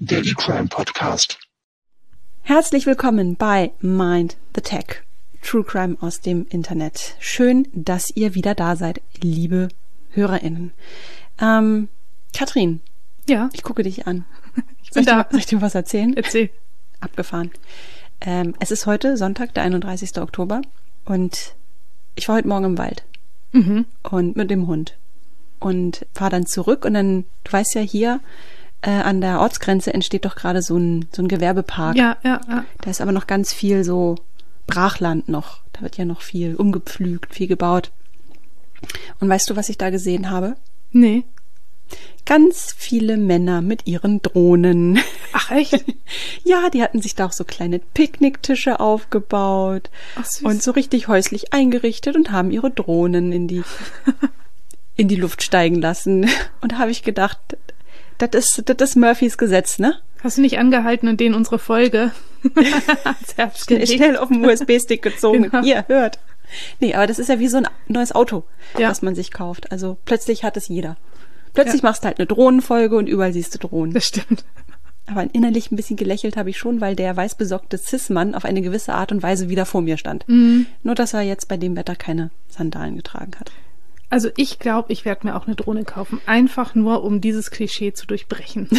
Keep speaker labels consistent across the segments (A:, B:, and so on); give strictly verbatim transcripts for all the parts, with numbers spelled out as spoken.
A: Daily Crime Podcast.
B: Herzlich willkommen bei Mind the Tech, True Crime aus dem Internet. Schön, dass ihr wieder da seid, liebe HörerInnen. Ähm, Katrin.
C: Ja.
B: Ich gucke dich an.
C: Ich
B: soll,
C: bin
B: ich
C: da.
B: dir, soll ich dir was erzählen?
C: Erzähl.
B: Abgefahren. Ähm, es ist heute Sonntag, der einunddreißigster Oktober und ich war heute Morgen im Wald
C: Mhm.
B: und mit dem Hund und fahre dann zurück und dann, du weißt ja, hier äh, an der Ortsgrenze entsteht doch gerade so ein, so ein Gewerbepark.
C: Ja, ja, ja.
B: Da ist aber noch ganz viel so Brachland noch. Da wird ja noch viel umgepflügt, viel gebaut. Und weißt du, was ich da gesehen habe?
C: Nee.
B: Ganz viele Männer mit ihren Drohnen.
C: Ach, echt?
B: Ja, die hatten sich da auch so kleine Picknicktische aufgebaut.
C: Ach, süß.
B: Und so richtig häuslich eingerichtet und haben ihre Drohnen in die, in die Luft steigen lassen. Und da habe ich gedacht, das ist, das ist Murphys Gesetz, ne?
C: Hast du nicht angehalten und denen unsere Folge ans Herz gelegt?
B: Schnell auf den U S B-Stick gezogen.
C: Genau.
B: Ihr hört. Nee, aber das ist ja wie so ein neues Auto,
C: Ja.
B: das man sich kauft. Also plötzlich hat es jeder. Plötzlich
C: Ja.
B: machst du halt eine Drohnenfolge und überall siehst du Drohnen.
C: Das stimmt.
B: Aber innerlich ein bisschen gelächelt habe ich schon, weil der weißbesockte Cis-Mann auf eine gewisse Art und Weise wieder vor mir stand.
C: Mhm.
B: Nur, dass er jetzt bei dem Wetter keine Sandalen getragen hat.
C: Also ich glaube, ich werde mir auch eine Drohne kaufen. Einfach nur, um dieses Klischee zu durchbrechen.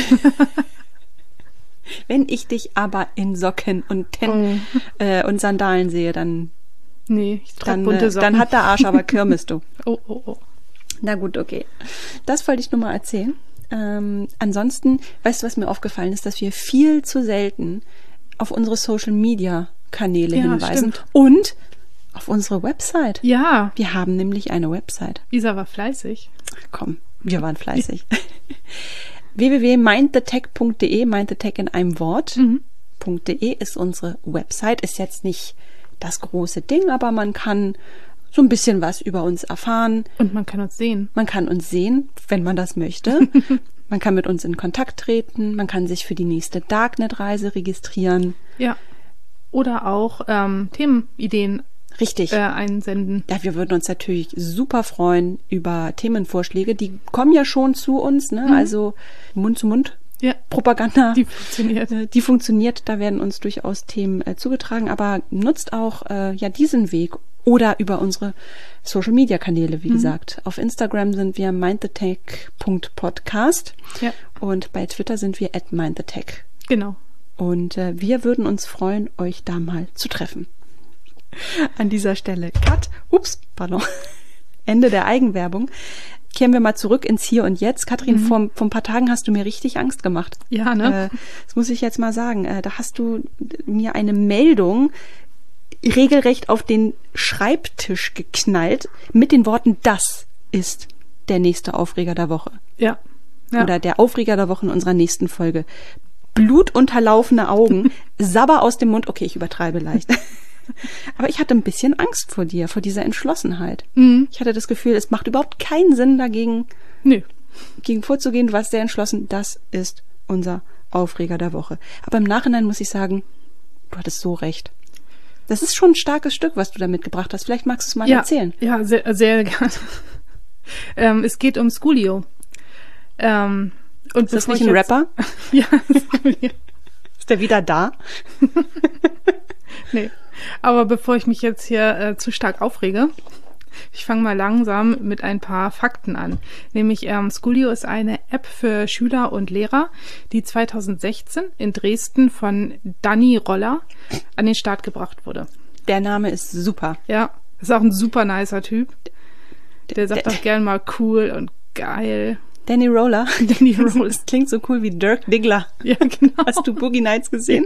B: Wenn ich dich aber in Socken und, Ten
C: Oh.
B: äh, und Sandalen sehe, dann,
C: Nee, ich trage
B: dann,
C: bunte
B: äh,
C: Socken.
B: dann hat der Arsch aber Kirmes, du.
C: Oh, oh, oh.
B: Na gut, okay. Das wollte ich nur mal erzählen. Ähm, ansonsten, weißt du, was mir aufgefallen ist, dass wir viel zu selten auf unsere Social-Media-Kanäle
C: Ja,
B: hinweisen.
C: stimmt.
B: Und auf unsere Website.
C: Ja,
B: Wir haben nämlich eine Website.
C: Isa war fleißig.
B: Ach, komm, wir waren fleißig. w w w punkt mind the tech punkt d e, mind the tech in einem Wort.
C: Mhm.
B: .de ist unsere Website. Ist jetzt nicht das große Ding, aber man kann so ein bisschen was über uns erfahren.
C: Und man kann uns sehen.
B: Man kann uns sehen, wenn man das möchte. Man kann mit uns in Kontakt treten. Man kann sich für die nächste Darknet-Reise registrieren.
C: Ja. Oder auch ähm, Themenideen
B: Richtig.
C: äh, einsenden.
B: Ja, wir würden uns natürlich super freuen über Themenvorschläge. Die kommen ja schon zu uns, ne?
C: Mhm.
B: Also Mund zu Mund.
C: Ja,
B: Propaganda.
C: die funktioniert.
B: Äh, Die funktioniert, da werden uns durchaus Themen äh, zugetragen, aber nutzt auch äh, ja diesen Weg oder über unsere Social-Media-Kanäle, wie
C: Mhm.
B: gesagt. Auf Instagram sind wir mindthetech punkt podcast
C: Ja,
B: und bei Twitter sind wir at mindthetech.
C: genau.
B: Und äh, wir würden uns freuen, euch da mal zu treffen. An dieser Stelle Cut. Ups, pardon. Ende der Eigenwerbung. Kehren wir mal zurück ins Hier und Jetzt. Katrin,
C: Mhm.
B: vor, vor ein paar Tagen hast du mir richtig Angst gemacht.
C: Ja, ne?
B: Äh, das muss ich jetzt mal sagen. Äh, da hast du mir eine Meldung regelrecht auf den Schreibtisch geknallt mit den Worten, das ist der nächste Aufreger der Woche.
C: Ja. ja.
B: Oder der Aufreger der Woche in unserer nächsten Folge. Blutunterlaufene Augen, Sabber aus dem Mund. Okay, ich übertreibe leicht. Aber ich hatte ein bisschen Angst vor dir, vor dieser Entschlossenheit.
C: Mhm.
B: Ich hatte das Gefühl, es macht überhaupt keinen Sinn, dagegen
C: Nö.
B: gegen vorzugehen. Du warst sehr entschlossen. Das ist unser Aufreger der Woche. Aber im Nachhinein muss ich sagen, du hattest so recht. Das ist schon ein starkes Stück, was du da mitgebracht hast. Vielleicht magst du es mal
C: Ja,
B: erzählen.
C: ja, sehr, sehr gerne. ähm, es geht um Schoolio. Ähm, und
B: Ist das
C: bevor
B: nicht
C: ich
B: ein
C: jetzt-
B: Rapper?
C: Ja, Schoolio.
B: Ist der wieder da?
C: Nee. Aber bevor ich mich jetzt hier äh, zu stark aufrege, ich fange mal langsam mit ein paar Fakten an. Nämlich ähm, Schoolio ist eine App für Schüler und Lehrer, die zweitausendsechzehn in Dresden von Danny Roller an den Start gebracht wurde.
B: Der Name ist super.
C: Ja, ist auch ein super nicer Typ. Der sagt
B: der-
C: auch gern mal cool und geil.
B: Danny Roller.
C: Danny Roller.
B: Das klingt so cool wie Dirk Diggler.
C: Ja, genau.
B: Hast du Boogie Nights gesehen?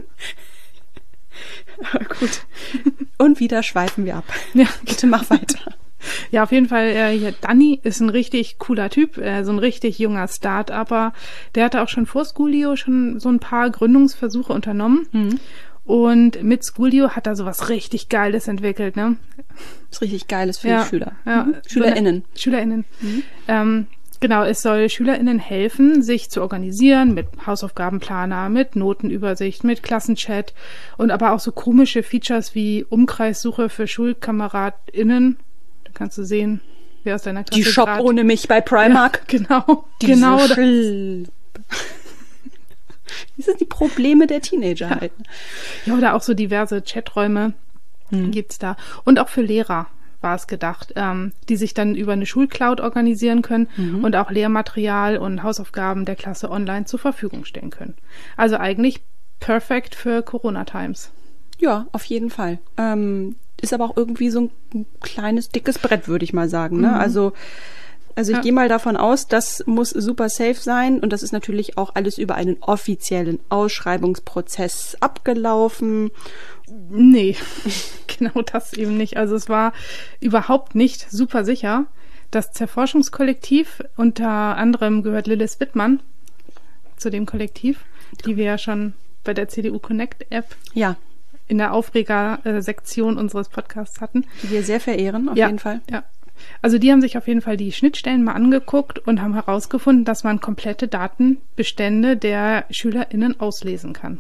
B: Aber gut. Und wieder schweifen wir ab.
C: Ja,
B: Bitte mach weiter.
C: Ja, auf jeden Fall, äh, hier, Danny ist ein richtig cooler Typ, äh, so ein richtig junger Start-Upper. Der hatte auch schon vor Schoolio schon so ein paar Gründungsversuche unternommen.
B: Mhm.
C: Und mit Schoolio hat er sowas richtig Geiles entwickelt, ne?
B: Das ist richtig Geiles für
C: Ja,
B: die Schüler.
C: ja.
B: Mhm. SchülerInnen.
C: SchülerInnen. Ähm, genau, es soll SchülerInnen helfen, sich zu organisieren mit Hausaufgabenplaner, mit Notenübersicht, mit Klassenchat und aber auch so komische Features wie Umkreissuche für SchulkameradInnen. Da kannst du sehen, wer aus deiner Klasse
B: Die Shop
C: grad-
B: ohne mich bei Primark.
C: Ja, genau,
B: Diese
C: genau. da-
B: Schil- Das sind die Probleme der Teenager
C: ja.
B: halt.
C: Ja, oder auch so diverse Chaträume hm. gibt's da. Und auch für Lehrer war es gedacht, ähm, die sich dann über eine Schulcloud organisieren können mhm. und auch Lehrmaterial und Hausaufgaben der Klasse online zur Verfügung stellen können. Also eigentlich perfekt für Corona-Times.
B: Ja, auf jeden Fall. Ähm, ist aber auch irgendwie so ein kleines, dickes Brett, würde ich mal sagen. Ne? Mhm. Also, also ich ja. gehe mal davon aus, das muss super safe sein und das ist natürlich auch alles über einen offiziellen Ausschreibungsprozess abgelaufen.
C: Nee, genau das eben nicht. Also es war überhaupt nicht super sicher. Das Zerforschungskollektiv, unter anderem gehört Lilith Wittmann zu dem Kollektiv, die wir ja schon bei der C D U Connect App
B: ja.
C: in der Aufreger-Sektion unseres Podcasts hatten.
B: Die wir sehr verehren, auf
C: ja,
B: jeden Fall.
C: Ja. Also die haben sich auf jeden Fall die Schnittstellen mal angeguckt und haben herausgefunden, dass man komplette Datenbestände der SchülerInnen auslesen kann.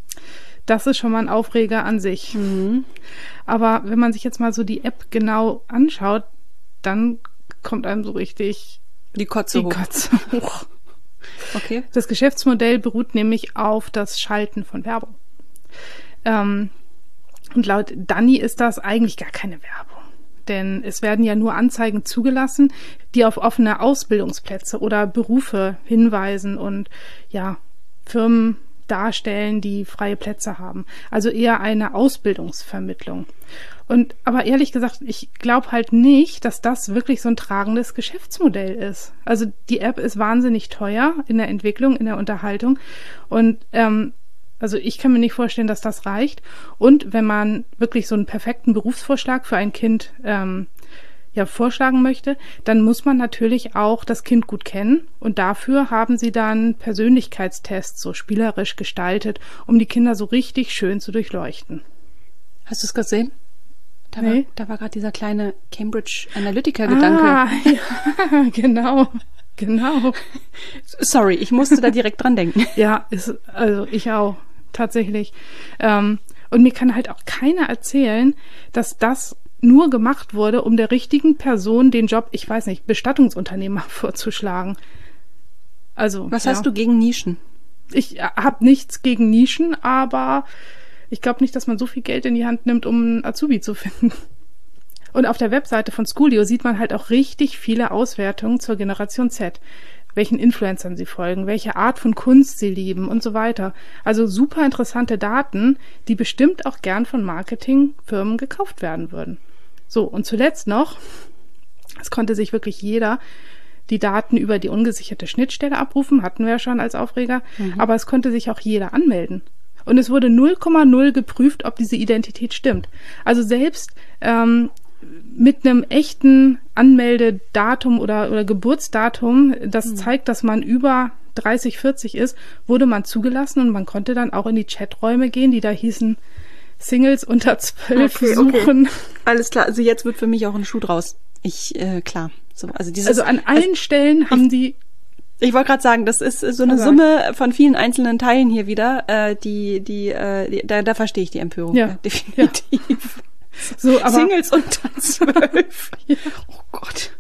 C: Das ist schon mal ein Aufreger an sich. Mhm. Aber wenn man sich jetzt mal so die App genau anschaut, dann kommt einem so richtig
B: die Kotze
C: die
B: hoch.
C: Kotze hoch.
B: Okay.
C: Das Geschäftsmodell beruht nämlich auf das Schalten von Werbung. Ähm, und laut Dani ist das eigentlich gar keine Werbung. Denn es werden ja nur Anzeigen zugelassen, die auf offene Ausbildungsplätze oder Berufe hinweisen und ja, Firmen darstellen, die freie Plätze haben. Also eher eine Ausbildungsvermittlung. Und aber ehrlich gesagt, ich glaube halt nicht, dass das wirklich so ein tragendes Geschäftsmodell ist. Also die App ist wahnsinnig teuer in der Entwicklung, in der Unterhaltung. Und ähm, also ich kann mir nicht vorstellen, dass das reicht. Und wenn man wirklich so einen perfekten Berufsvorschlag für ein Kind ähm, ja vorschlagen möchte, dann muss man natürlich auch das Kind gut kennen. Und dafür haben sie dann Persönlichkeitstests so spielerisch gestaltet, um die Kinder so richtig schön zu durchleuchten.
B: Hast du es gesehen? Da
C: nee.
B: war, da war gerade dieser kleine Cambridge Analytica-Gedanke.
C: Ah, ja, genau, genau.
B: Sorry, ich musste da direkt dran denken.
C: Ja, ist, also ich auch, tatsächlich. Ähm, und mir kann halt auch keiner erzählen, dass das nur gemacht wurde, um der richtigen Person den Job, ich weiß nicht, Bestattungsunternehmer vorzuschlagen. Also,
B: was
C: ja.
B: hast du gegen Nischen?
C: Ich habe nichts gegen Nischen, aber ich glaube nicht, dass man so viel Geld in die Hand nimmt, um einen Azubi zu finden. Und auf der Webseite von Schoolio sieht man halt auch richtig viele Auswertungen zur Generation Z. Welchen Influencern sie folgen, welche Art von Kunst sie lieben und so weiter. Also super interessante Daten, die bestimmt auch gern von Marketingfirmen gekauft werden würden. So, und zuletzt noch, es konnte sich wirklich jeder die Daten über die ungesicherte Schnittstelle abrufen, hatten wir ja schon als Aufreger, mhm. aber es konnte sich auch jeder anmelden. Und es wurde null Komma null geprüft, ob diese Identität stimmt. Also selbst ähm, mit einem echten Anmeldedatum oder, oder Geburtsdatum, das mhm. zeigt, dass man über dreißig, vierzig ist, wurde man zugelassen und man konnte dann auch in die Chaträume gehen, die da hießen Singles unter zwölf
B: okay,
C: suchen.
B: Okay. Alles klar, also jetzt wird für mich auch ein Schuh draus. Ich, äh, klar. So, also, dieses,
C: also an allen also, Stellen haben
B: ich,
C: die...
B: Ich wollte gerade sagen, das ist so eine
C: also.
B: Summe von vielen einzelnen Teilen hier wieder, äh, die, die, äh, die da, da verstehe ich die Empörung.
C: Ja,
B: ja definitiv. Ja.
C: So, aber
B: Singles unter zwölf. Ja. Oh Gott.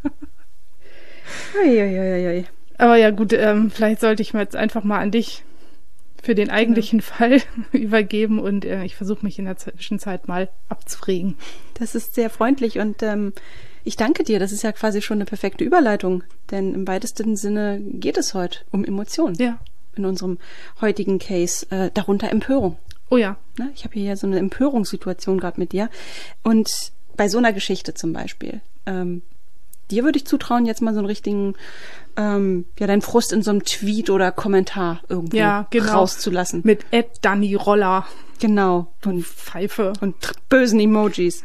B: Eieieiei.
C: Aber ja gut, ähm, vielleicht sollte ich mir jetzt einfach mal an dich für den eigentlichen ja. Fall übergeben und äh, ich versuche mich in der Zwischenzeit mal abzufregen.
B: Das ist sehr freundlich und ähm, ich danke dir. Das ist ja quasi schon eine perfekte Überleitung, denn im weitesten Sinne geht es heute um Emotionen.
C: Ja.
B: In unserem heutigen Case, äh, darunter Empörung.
C: Oh ja.
B: Ne? Ich habe hier ja so eine Empörungssituation gerade mit dir. Und bei so einer Geschichte zum Beispiel, ähm, dir würde ich zutrauen, jetzt mal so einen richtigen, ähm, ja, deinen Frust in so einem Tweet oder Kommentar irgendwo
C: ja, genau.
B: rauszulassen.
C: Mit Ed Danny Roller.
B: Genau.
C: Und Pfeife.
B: Und bösen Emojis.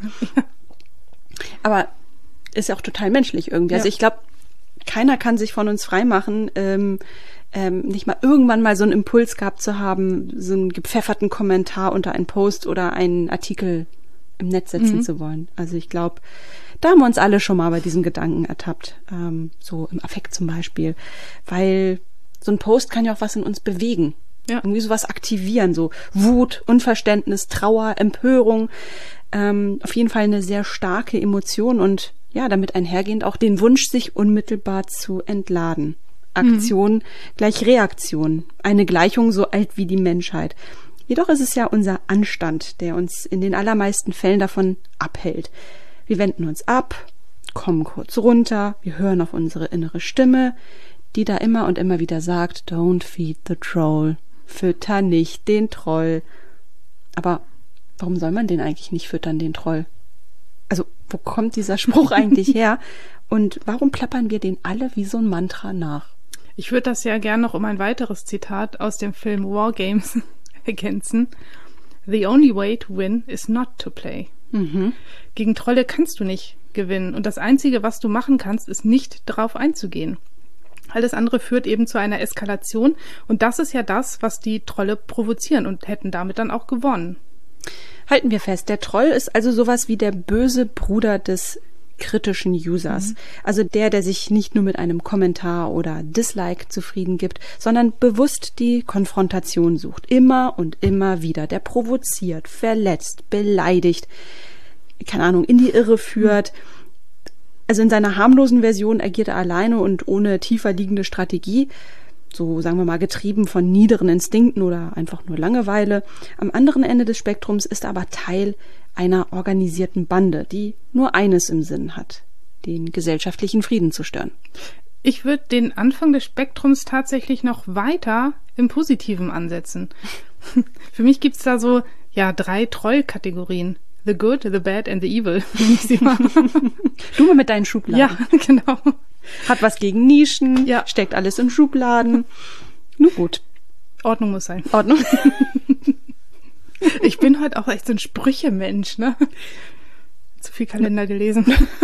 B: Aber ist ja auch total menschlich irgendwie. Ja. Also ich glaube, keiner kann sich von uns freimachen, ähm, ähm, nicht mal irgendwann mal so einen Impuls gehabt zu haben, so einen gepfefferten Kommentar unter einen Post oder einen Artikel im Netz setzen mhm. zu wollen. Also ich glaube, da haben wir uns alle schon mal bei diesem Gedanken ertappt. Ähm, so im Affekt zum Beispiel. Weil so ein Post kann ja auch was in uns bewegen. Ja. Irgendwie sowas aktivieren, so Wut, Unverständnis, Trauer, Empörung. Ähm, auf jeden Fall eine sehr starke Emotion und ja, damit einhergehend auch den Wunsch, sich unmittelbar zu entladen. Aktion mhm. gleich Reaktion. Eine Gleichung so alt wie die Menschheit. Jedoch ist es ja unser Anstand, der uns in den allermeisten Fällen davon abhält. Wir wenden uns ab, kommen kurz runter, wir hören auf unsere innere Stimme, die da immer und immer wieder sagt, don't feed the troll, fütter nicht den Troll. Aber warum soll man den eigentlich nicht füttern, den Troll? Also, wo kommt dieser Spruch eigentlich her? Und warum plappern wir den alle wie so ein Mantra nach?
C: Ich würde das ja gern noch um ein weiteres Zitat aus dem Film War Games ergänzen. The only way to win is not to play. Mhm. Gegen Trolle kannst du nicht gewinnen. Und das Einzige, was du machen kannst, ist nicht darauf einzugehen. Alles andere führt eben zu einer Eskalation. Und das ist ja das, was die Trolle provozieren und hätten damit dann auch gewonnen.
B: Halten wir fest, der Troll ist also sowas wie der böse Bruder des kritischen Users. Mhm. Also der, der sich nicht nur mit einem Kommentar oder Dislike zufrieden gibt, sondern bewusst die Konfrontation sucht. Immer und immer wieder. Der provoziert, verletzt, beleidigt, keine Ahnung, in die Irre führt. Mhm. Also in seiner harmlosen Version agiert er alleine und ohne tiefer liegende Strategie. So, sagen wir mal, getrieben von niederen Instinkten oder einfach nur Langeweile. Am anderen Ende des Spektrums ist er aber Teil einer organisierten Bande, die nur eines im Sinn hat, den gesellschaftlichen Frieden zu stören.
C: Ich würde den Anfang des Spektrums tatsächlich noch weiter im Positiven ansetzen. Für mich gibt's da so, ja, drei Trollkategorien. The good, the bad and the evil. Ich sie mal.
B: Du mal mit deinen Schubladen.
C: Ja, genau.
B: Hat was gegen Nischen,
C: ja.
B: Steckt alles in Schubladen. Nun gut.
C: Ordnung muss sein.
B: Ordnung.
C: Ich bin heute auch echt so ein Sprüche-Mensch, ne? Zu viel Kalender gelesen.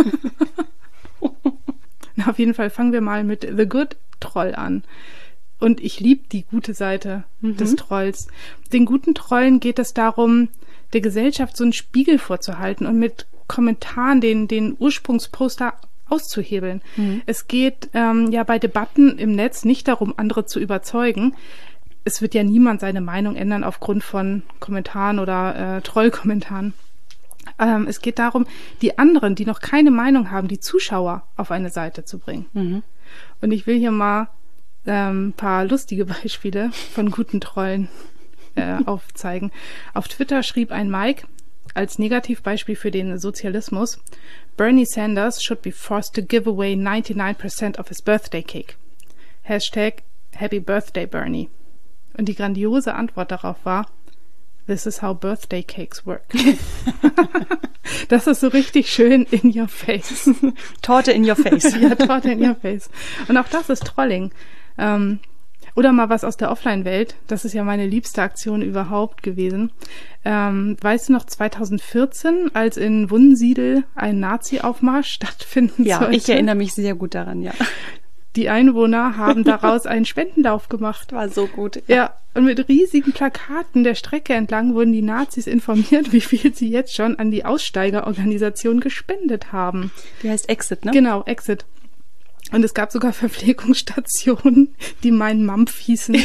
C: Na, auf jeden Fall fangen wir mal mit The Good Troll an. Und ich liebe die gute Seite mhm. des Trolls. Den guten Trollen geht es darum, der Gesellschaft so einen Spiegel vorzuhalten und mit Kommentaren den, den Ursprungsposter auszuhebeln. Mhm. Es geht ähm, ja bei Debatten im Netz nicht darum, andere zu überzeugen. Es wird ja niemand seine Meinung ändern aufgrund von Kommentaren oder äh, Trollkommentaren. Ähm, es geht darum, die anderen, die noch keine Meinung haben, die Zuschauer auf eine Seite zu bringen. Mhm. Und ich will hier mal ein ähm, paar lustige Beispiele von guten Trollen äh, aufzeigen. Auf Twitter schrieb ein Mike als Negativbeispiel für den Sozialismus: Bernie Sanders should be forced to give away ninety-nine percent of his birthday cake. Hashtag Happy Birthday Bernie. Und die grandiose Antwort darauf war: This is how birthday cakes work. Das ist so richtig schön in your face.
B: Torte in your face.
C: Ja, Torte in your face. Und auch das ist Trolling. Ähm, oder mal was aus der Offline-Welt. Das ist ja meine liebste Aktion überhaupt gewesen. Ähm, weißt du noch, zwanzig vierzehn, als in Wunsiedel ein Nazi-Aufmarsch stattfinden
B: ja,
C: sollte?
B: Ja, ich erinnere mich sehr gut daran, ja.
C: Die Einwohner haben daraus einen Spendenlauf gemacht.
B: War so gut.
C: Ja, und mit riesigen Plakaten der Strecke entlang wurden die Nazis informiert, wie viel sie jetzt schon an die Aussteigerorganisation gespendet haben.
B: Die heißt Exit, ne?
C: Genau, Exit. Und es gab sogar Verpflegungsstationen, die meinen Mampf hießen.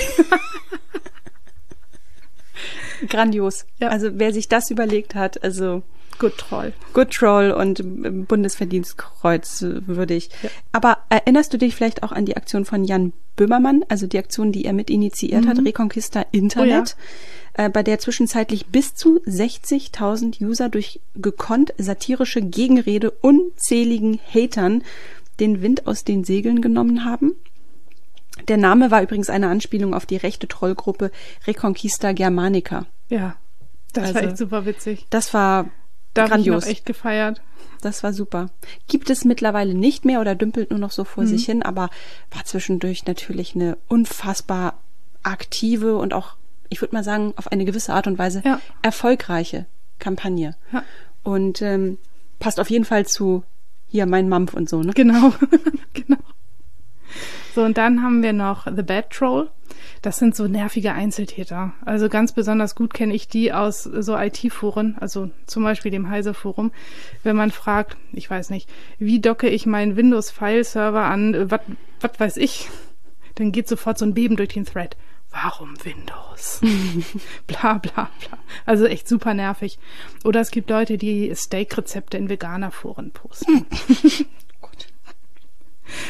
B: Grandios. Ja. Also wer sich das überlegt hat, also
C: Good Troll.
B: Good Troll und Bundesverdienstkreuz würdig. Ja. Aber erinnerst du dich vielleicht auch an die Aktion von Jan Böhmermann, also die Aktion, die er mit initiiert mhm. hat, Reconquista Internet, oh ja. äh, bei der zwischenzeitlich bis zu sechzigtausend User durch gekonnt satirische Gegenrede unzähligen Hatern den Wind aus den Segeln genommen haben? Der Name war übrigens eine Anspielung auf die rechte Trollgruppe Reconquista Germanica.
C: Ja, das also, war echt super witzig.
B: Das war
C: Da
B: grandios.
C: Habe ich noch echt gefeiert.
B: Das war super. Gibt es mittlerweile nicht mehr oder dümpelt nur noch so vor mhm. sich hin, aber war zwischendurch natürlich eine unfassbar aktive und auch, ich würde mal sagen, auf eine gewisse Art und Weise ja. erfolgreiche Kampagne. Ja. Und ähm, passt auf jeden Fall zu hier mein Mampf und so, ne?
C: Genau, genau. So, und dann haben wir noch The Bad Troll. Das sind so nervige Einzeltäter. Also ganz besonders gut kenne ich die aus so I T-Foren, also zum Beispiel dem Heise-Forum. Wenn man fragt, ich weiß nicht, wie docke ich meinen Windows-File-Server an, was was weiß ich, dann geht sofort so ein Beben durch den Thread. Warum Windows? bla bla bla. Also echt super nervig. Oder es gibt Leute, die Steak-Rezepte in Veganer-Foren posten.
B: Gut.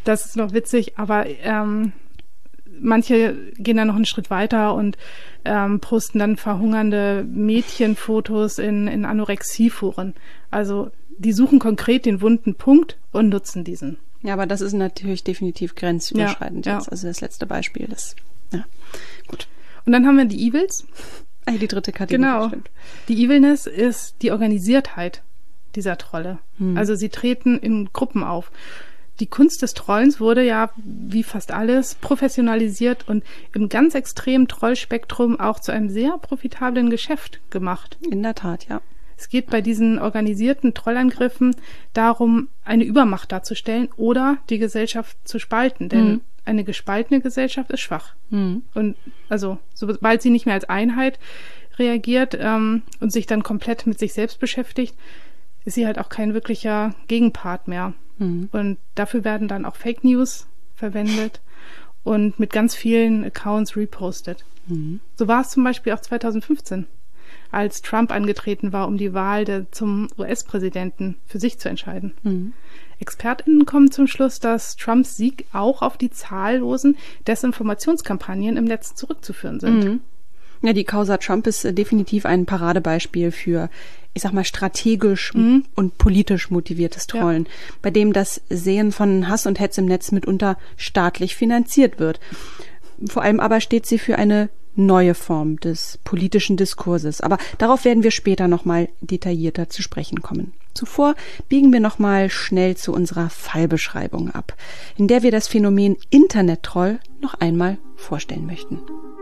C: Das ist noch witzig, aber ähm, manche gehen dann noch einen Schritt weiter und ähm, posten dann verhungernde Mädchenfotos in, in Anorexieforen. Also die suchen konkret den wunden Punkt und nutzen diesen.
B: Ja, aber das ist natürlich definitiv grenzüberschreitend
C: ja,
B: jetzt.
C: Ja.
B: Also das letzte Beispiel, das, ja, gut.
C: Und dann haben wir die Evils.
B: Ah, die dritte Kategorie.
C: Genau.
B: Stimmt.
C: Die Evilness ist die Organisiertheit dieser Trolle.
B: Hm.
C: Also sie treten in Gruppen auf. Die Kunst des Trollens wurde ja, wie fast alles, professionalisiert und im ganz extremen Trollspektrum auch zu einem sehr profitablen Geschäft gemacht.
B: In der Tat, ja.
C: Es geht bei diesen organisierten Trollangriffen darum, eine Übermacht darzustellen oder die Gesellschaft zu spalten, denn mhm. eine gespaltene Gesellschaft ist schwach. Mhm. Und also, sobald sie nicht mehr als Einheit reagiert ähm, und sich dann komplett mit sich selbst beschäftigt, ist sie halt auch kein wirklicher Gegenpart mehr. Mhm. Und dafür werden dann auch Fake News verwendet und mit ganz vielen Accounts repostet. Mhm. So war es zum Beispiel auch zweitausendfünfzehn. Als Trump angetreten war, um die Wahl der, zum U S-Präsidenten für sich zu entscheiden. Mhm. ExpertInnen kommen zum Schluss, dass Trumps Sieg auch auf die zahllosen Desinformationskampagnen im Netz zurückzuführen sind.
B: Mhm. Ja, die Causa Trump ist definitiv ein Paradebeispiel für, ich sag mal, strategisch mhm. und politisch motiviertes Trollen, ja. bei dem das Säen von Hass und Hetz im Netz mitunter staatlich finanziert wird. Vor allem aber steht sie für eine neue Form des politischen Diskurses. Aber darauf werden wir später nochmal detaillierter zu sprechen kommen. Zuvor biegen wir nochmal schnell zu unserer Fallbeschreibung ab, in der wir das Phänomen Internet-Troll noch einmal vorstellen möchten.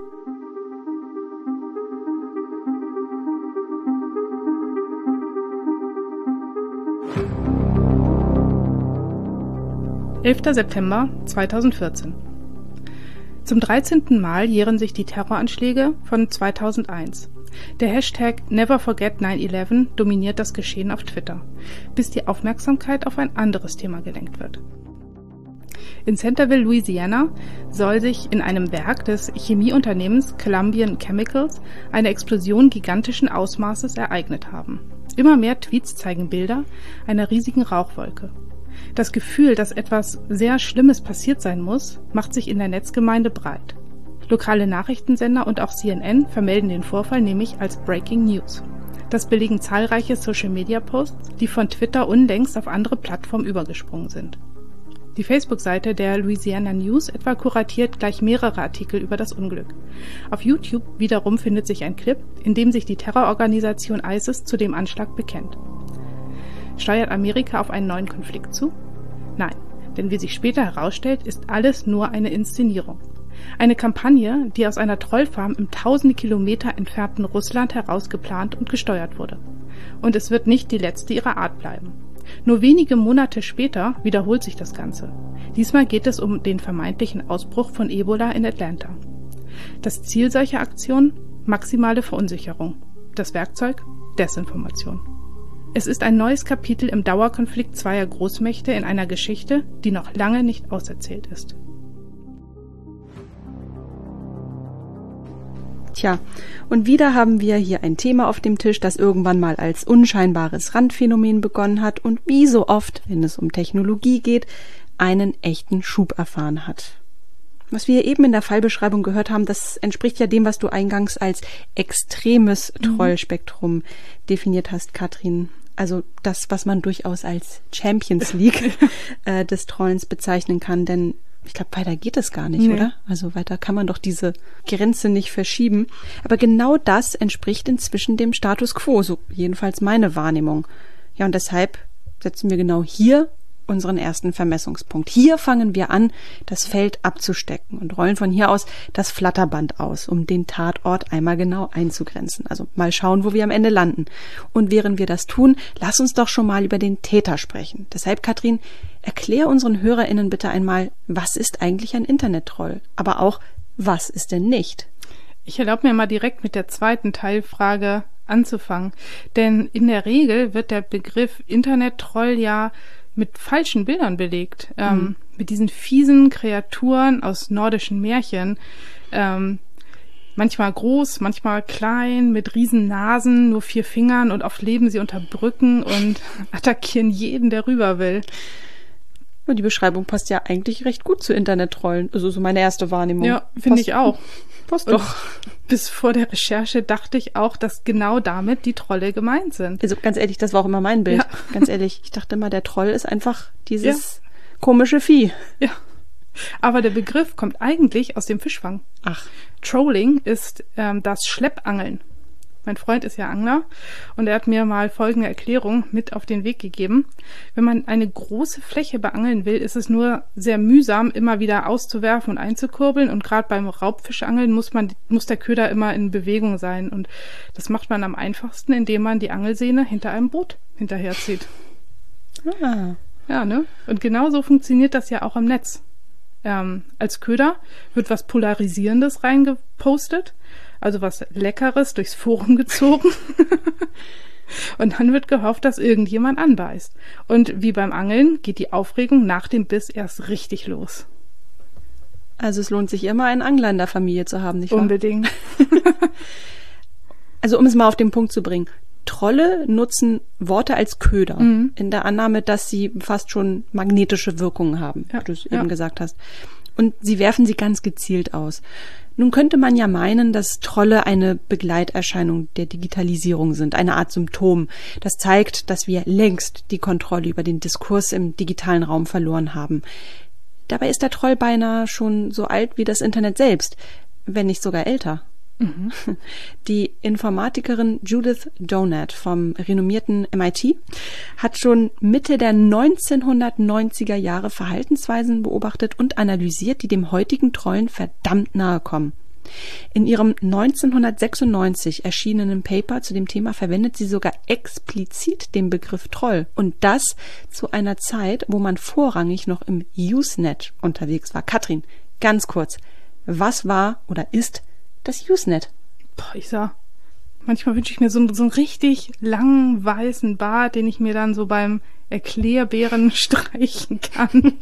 C: elfter September zweitausendvierzehn. Zum dreizehnten Mal jähren sich die Terroranschläge von zweitausendeins. Der Hashtag Never Forget nine eleven dominiert das Geschehen auf Twitter, bis die Aufmerksamkeit auf ein anderes Thema gelenkt wird. In Centerville, Louisiana, soll sich in einem Werk des Chemieunternehmens Columbian Chemicals eine Explosion gigantischen Ausmaßes ereignet haben. Immer mehr Tweets zeigen Bilder einer riesigen Rauchwolke. Das Gefühl, dass etwas sehr Schlimmes passiert sein muss, macht sich in der Netzgemeinde breit. Lokale Nachrichtensender und auch C N N vermelden den Vorfall nämlich als Breaking News. Das belegen zahlreiche Social-Media-Posts, die von Twitter unlängst auf andere Plattformen übergesprungen sind. Die Facebook-Seite der Louisiana News etwa kuratiert gleich mehrere Artikel über das Unglück. Auf YouTube wiederum findet sich ein Clip, in dem sich die Terrororganisation ISIS zu dem Anschlag bekennt. Steuert Amerika auf einen neuen Konflikt zu? Nein, denn wie sich später herausstellt, ist alles nur eine Inszenierung. Eine Kampagne, die aus einer Trollfarm im tausende Kilometer entfernten Russland heraus geplant und gesteuert wurde. Und es wird nicht die letzte ihrer Art bleiben. Nur wenige Monate später wiederholt sich das Ganze. Diesmal geht es um den vermeintlichen Ausbruch von Ebola in Atlanta. Das Ziel solcher Aktionen? Maximale Verunsicherung. Das Werkzeug? Desinformation. Es ist ein neues Kapitel im Dauerkonflikt zweier Großmächte in einer Geschichte, die noch lange nicht auserzählt ist.
B: Tja, und wieder haben wir hier ein Thema auf dem Tisch, das irgendwann mal als unscheinbares Randphänomen begonnen hat und wie so oft, wenn es um Technologie geht, einen echten Schub erfahren hat. Was wir eben in der Fallbeschreibung gehört haben, das entspricht ja dem, was du eingangs als extremes Trollspektrum mhm. definiert hast, Katrin. Also das, was man durchaus als Champions League äh, des Trollens bezeichnen kann, denn ich glaube, weiter geht es gar nicht, nee. oder? Also weiter kann man doch diese Grenze nicht verschieben. Aber genau das entspricht inzwischen dem Status quo, so jedenfalls meine Wahrnehmung. Ja, und deshalb setzen wir genau hier unseren ersten Vermessungspunkt. Hier fangen wir an, das Feld abzustecken und rollen von hier aus das Flatterband aus, um den Tatort einmal genau einzugrenzen. Also mal schauen, wo wir am Ende landen. Und während wir das tun, lass uns doch schon mal über den Täter sprechen. Deshalb, Katrin, erklär unseren HörerInnen bitte einmal, was ist eigentlich ein Internet-Troll? Aber auch, was ist denn nicht?
C: Ich erlaube mir mal direkt mit der zweiten Teilfrage anzufangen. Denn in der Regel wird der Begriff Internet-Troll ja mit falschen Bildern belegt, ähm, mhm. mit diesen fiesen Kreaturen aus nordischen Märchen, ähm, manchmal groß, manchmal klein, mit riesen Nasen, nur vier Fingern und oft leben sie unter Brücken und attackieren jeden, der rüber will.
B: Und die Beschreibung passt ja eigentlich recht gut zu Internet-Trollen. Also so meine erste Wahrnehmung.
C: Ja, finde ich auch.
B: Passt
C: Und
B: doch.
C: Bis vor der Recherche dachte ich auch, dass genau damit die Trolle gemeint sind.
B: Also ganz ehrlich, das war auch immer mein Bild.
C: Ja.
B: Ganz ehrlich, ich dachte immer, der Troll ist einfach dieses ja. komische Vieh.
C: Ja. Aber der Begriff kommt eigentlich aus dem Fischfang.
B: Ach.
C: Trolling ist ähm, das Schleppangeln. Mein Freund ist ja Angler und er hat mir mal folgende Erklärung mit auf den Weg gegeben. Wenn man eine große Fläche beangeln will, ist es nur sehr mühsam, immer wieder auszuwerfen und einzukurbeln. Und gerade beim Raubfischangeln muss man, muss der Köder immer in Bewegung sein. Und das macht man am einfachsten, indem man die Angelsehne hinter einem Boot hinterherzieht.
B: Ah.
C: Ja, ne? Und genauso funktioniert das ja auch am Netz. Ähm, als Köder wird was Polarisierendes reingepostet, also was Leckeres durchs Forum gezogen. Und dann wird gehofft, dass irgendjemand anbeißt. Und wie beim Angeln geht die Aufregung nach dem Biss erst richtig los.
B: Also es lohnt sich immer, einen Angler in der Familie zu haben, nicht wahr?
C: Unbedingt.
B: Also um es mal auf den Punkt zu bringen. Trolle nutzen Worte als Köder, mhm. in der Annahme, dass sie fast schon magnetische Wirkungen haben,
C: ja,
B: wie du es
C: ja.
B: eben gesagt hast. Und sie werfen sie ganz gezielt aus. Nun könnte man ja meinen, dass Trolle eine Begleiterscheinung der Digitalisierung sind, eine Art Symptom. Das zeigt, dass wir längst die Kontrolle über den Diskurs im digitalen Raum verloren haben. Dabei ist der Troll beinahe schon so alt wie das Internet selbst, wenn nicht sogar älter. Mhm. Die Informatikerin Judith Donat vom renommierten M I T hat schon Mitte der neunzehnhundertneunziger Jahre Verhaltensweisen beobachtet und analysiert, die dem heutigen Trollen verdammt nahe kommen. In ihrem neunzehnhundertsechsundneunzig erschienenen Paper zu dem Thema verwendet sie sogar explizit den Begriff Troll. Und das zu einer Zeit, wo man vorrangig noch im Usenet unterwegs war. Katrin, ganz kurz, was war oder ist das Usenet?
C: Boah, ich sah, manchmal wünsche ich mir so, einen- so einen richtig langen, weißen Bart, den ich mir dann so beim Erklärbären streichen kann.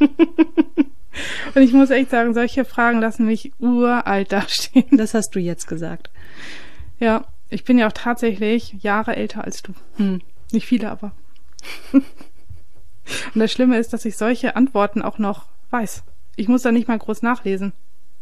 C: Und ich muss echt sagen, solche Fragen lassen mich uralt dastehen.
B: Das hast du jetzt gesagt.
C: Ja, ich bin ja auch tatsächlich Jahre älter als du.
B: Hm.
C: Nicht viele, aber. Und das Schlimme ist, dass ich solche Antworten auch noch weiß. Ich muss da nicht mal groß nachlesen.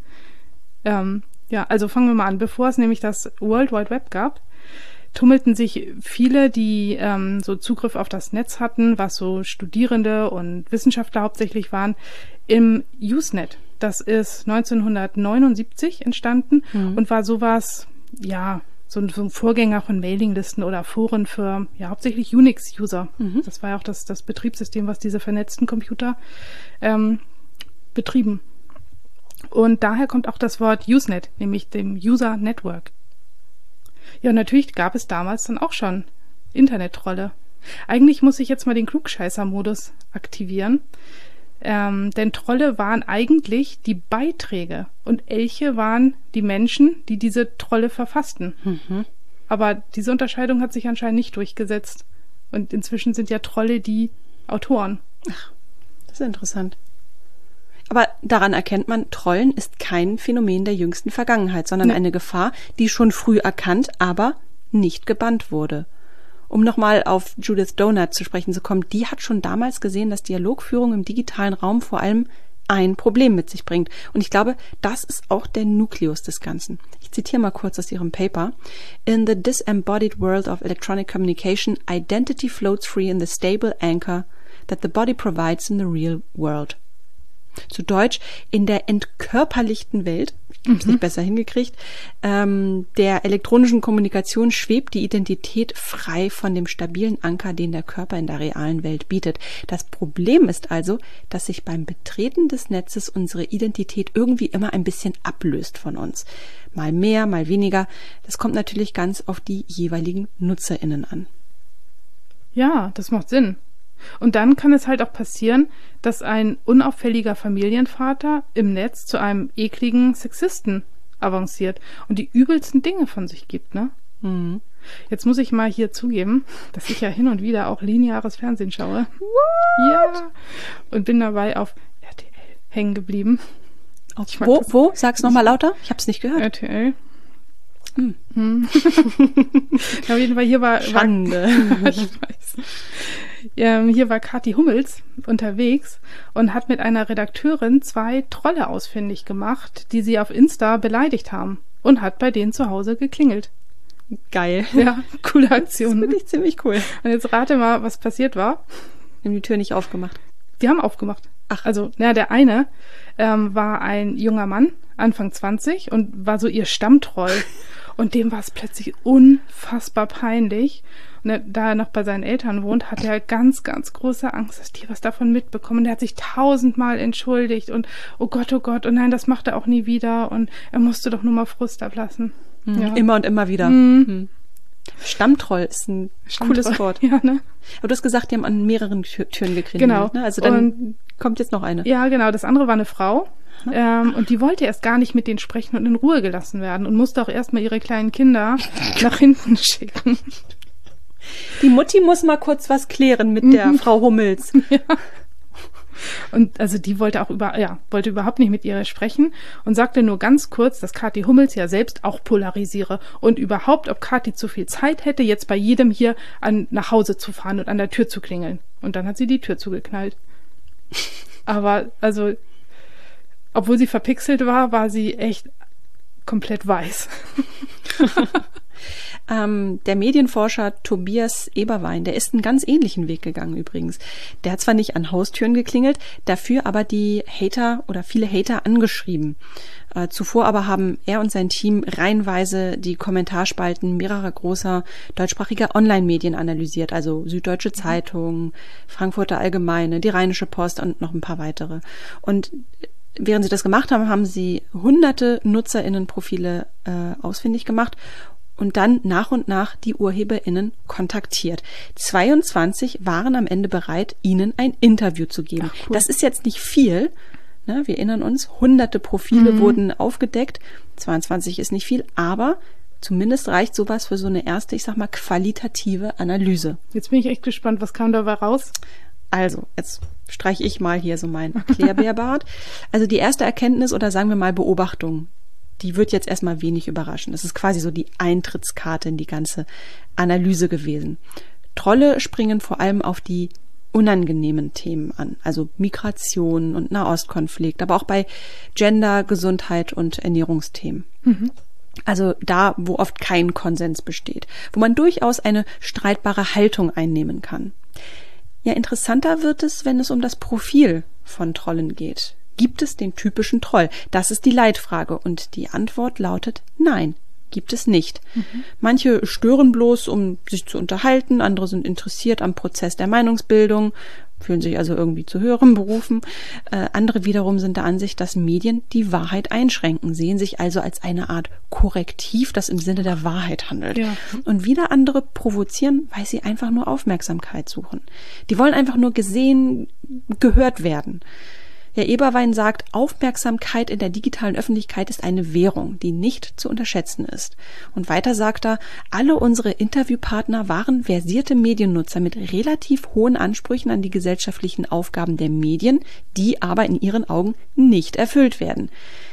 C: Ähm, ja, also fangen wir mal an. Bevor es nämlich das World Wide Web gab, tummelten sich viele, die ähm, so Zugriff auf das Netz hatten, was so Studierende und Wissenschaftler hauptsächlich waren, im Usenet. Das ist neunzehnhundertneunundsiebzig entstanden
B: Mhm.
C: und war sowas, ja, so ein, so ein Vorgänger von Mailinglisten oder Foren für ja hauptsächlich Unix-User.
B: Mhm.
C: Das war ja auch das, das Betriebssystem, was diese vernetzten Computer ähm, betrieben. Und daher kommt auch das Wort Usenet, nämlich dem User Network. Ja, und natürlich gab es damals dann auch schon Internet-Trolle. Eigentlich muss ich jetzt mal den Klugscheißer-Modus aktivieren, ähm, denn Trolle waren eigentlich die Beiträge und Elche waren die Menschen, die diese Trolle verfassten.
B: Mhm.
C: Aber diese Unterscheidung hat sich anscheinend nicht durchgesetzt. Und inzwischen sind ja Trolle die Autoren.
B: Ach, das ist interessant. Aber daran erkennt man, Trollen ist kein Phänomen der jüngsten Vergangenheit, sondern
C: Nee.
B: eine Gefahr, die schon früh erkannt, aber nicht gebannt wurde. Um nochmal auf Judith Donat zu sprechen zu kommen, die hat schon damals gesehen, dass Dialogführung im digitalen Raum vor allem ein Problem mit sich bringt. Und ich glaube, das ist auch der Nukleus des Ganzen. Ich zitiere mal kurz aus ihrem Paper. In the disembodied world of electronic communication, identity floats free in the stable anchor that the body provides in the real world. Zu Deutsch, in der entkörperlichten Welt, ich habe es
C: Mhm.
B: nicht besser hingekriegt, ähm, der elektronischen Kommunikation schwebt die Identität frei von dem stabilen Anker, den der Körper in der realen Welt bietet. Das Problem ist also, dass sich beim Betreten des Netzes unsere Identität irgendwie immer ein bisschen ablöst von uns. Mal mehr, mal weniger. Das kommt natürlich ganz auf die jeweiligen NutzerInnen an.
C: Ja, das macht Sinn. Und dann kann es halt auch passieren, dass ein unauffälliger Familienvater im Netz zu einem ekligen Sexisten avanciert und die übelsten Dinge von sich gibt, ne?
B: Mhm.
C: Jetzt muss ich mal hier zugeben, dass ich ja hin und wieder auch lineares Fernsehen schaue.
B: What?
C: Ja. Und bin dabei auf R T L hängen geblieben. Ich mag
B: Wo,
C: das.
B: wo? Sag's nochmal lauter. Ich hab's nicht gehört.
C: R T L.
B: Hm.
C: Hm. Ja, auf jeden Fall hier war...
B: Schande.
C: War, ich weiß. ähm, hier war Kathi Hummels unterwegs und hat mit einer Redakteurin zwei Trolle ausfindig gemacht, die sie auf Insta beleidigt haben und hat bei denen zu Hause geklingelt.
B: Geil.
C: Ja, coole Aktion.
B: Das finde ich ziemlich cool.
C: Und jetzt rate mal, was passiert war.
B: Die haben die Tür nicht aufgemacht.
C: Die haben aufgemacht.
B: Ach.
C: Also, na, der eine ähm, war ein junger Mann, Anfang zwanzig, und war so ihr Stammtroll. Und dem war es plötzlich unfassbar peinlich. Und er, da er noch bei seinen Eltern wohnt, hat er ganz, ganz große Angst, dass die was davon mitbekommen. Der hat sich tausendmal entschuldigt und oh Gott, oh Gott, und nein, das macht er auch nie wieder. Und er musste doch nur mal Frust ablassen.
B: Mhm.
C: Ja.
B: Immer und immer wieder.
C: Mhm.
B: Mhm. Stammtroll ist ein
C: Stammtroll.
B: Cooles Wort.
C: Ja, ne?
B: Aber du hast gesagt, die haben an mehreren Tür- Türen gekriegt.
C: Genau.
B: Ne? Also dann
C: Und-
B: kommt jetzt noch eine.
C: Ja, genau. Das andere war eine Frau. Ähm, und die wollte erst gar nicht mit denen sprechen und in Ruhe gelassen werden und musste auch erstmal ihre kleinen Kinder nach hinten schicken.
B: Die Mutti muss mal kurz was klären mit der Frau Hummels.
C: Ja. Und also die wollte auch über, ja, wollte überhaupt nicht mit ihr sprechen und sagte nur ganz kurz, dass Kathi Hummels ja selbst auch polarisiere und überhaupt, ob Kathi zu viel Zeit hätte, jetzt bei jedem hier an, nach Hause zu fahren und an der Tür zu klingeln. Und dann hat sie die Tür zugeknallt. Aber also, obwohl sie verpixelt war, war sie echt komplett weiß.
B: Ähm, der Medienforscher Tobias Eberwein, der ist einen ganz ähnlichen Weg gegangen übrigens. Der hat zwar nicht an Haustüren geklingelt, dafür aber die Hater oder viele Hater angeschrieben. Äh, zuvor aber haben er und sein Team reihenweise die Kommentarspalten mehrerer großer deutschsprachiger Online-Medien analysiert, also Süddeutsche Zeitung, Frankfurter Allgemeine, die Rheinische Post und noch ein paar weitere. Und während sie das gemacht haben, haben sie hunderte NutzerInnen-Profile äh, ausfindig gemacht und dann nach und nach die UrheberInnen kontaktiert. zweiundzwanzig waren am Ende bereit, ihnen ein Interview zu geben. Ach, cool. Das ist jetzt nicht viel. Ne? Wir erinnern uns, hunderte Profile mhm. wurden aufgedeckt. zweiundzwanzig ist nicht viel, aber zumindest reicht sowas für so eine erste, ich sag mal, qualitative Analyse.
C: Jetzt bin ich echt gespannt, was kam dabei raus?
B: Also, jetzt streiche ich mal hier so mein Erklärbärbart. Also die erste Erkenntnis oder sagen wir mal Beobachtung, die wird jetzt erstmal wenig überraschen. Das ist quasi so die Eintrittskarte in die ganze Analyse gewesen. Trolle springen vor allem auf die unangenehmen Themen an, also Migration und Nahostkonflikt, aber auch bei Gender, Gesundheit und Ernährungsthemen. Mhm. Also da, wo oft kein Konsens besteht, wo man durchaus eine streitbare Haltung einnehmen kann. Ja, interessanter wird es, wenn es um das Profil von Trollen geht. Gibt es den typischen Troll? Das ist die Leitfrage und die Antwort lautet nein, gibt es nicht. Mhm. Manche stören bloß, um sich zu unterhalten, andere sind interessiert am Prozess der Meinungsbildung, fühlen sich also irgendwie zu höherem berufen. Äh, andere wiederum sind der Ansicht, dass Medien die Wahrheit einschränken, sehen sich also als eine Art Korrektiv, das im Sinne der Wahrheit handelt. Ja. Und wieder andere provozieren, weil sie einfach nur Aufmerksamkeit suchen. Die wollen einfach nur gesehen, gehört werden. Herr Eberwein sagt, Aufmerksamkeit in der digitalen Öffentlichkeit ist eine Währung, die nicht zu unterschätzen ist. Und weiter sagt er, alle unsere Interviewpartner waren versierte Mediennutzer mit relativ hohen Ansprüchen an die gesellschaftlichen Aufgaben der Medien, die aber in ihren Augen nicht erfüllt werden.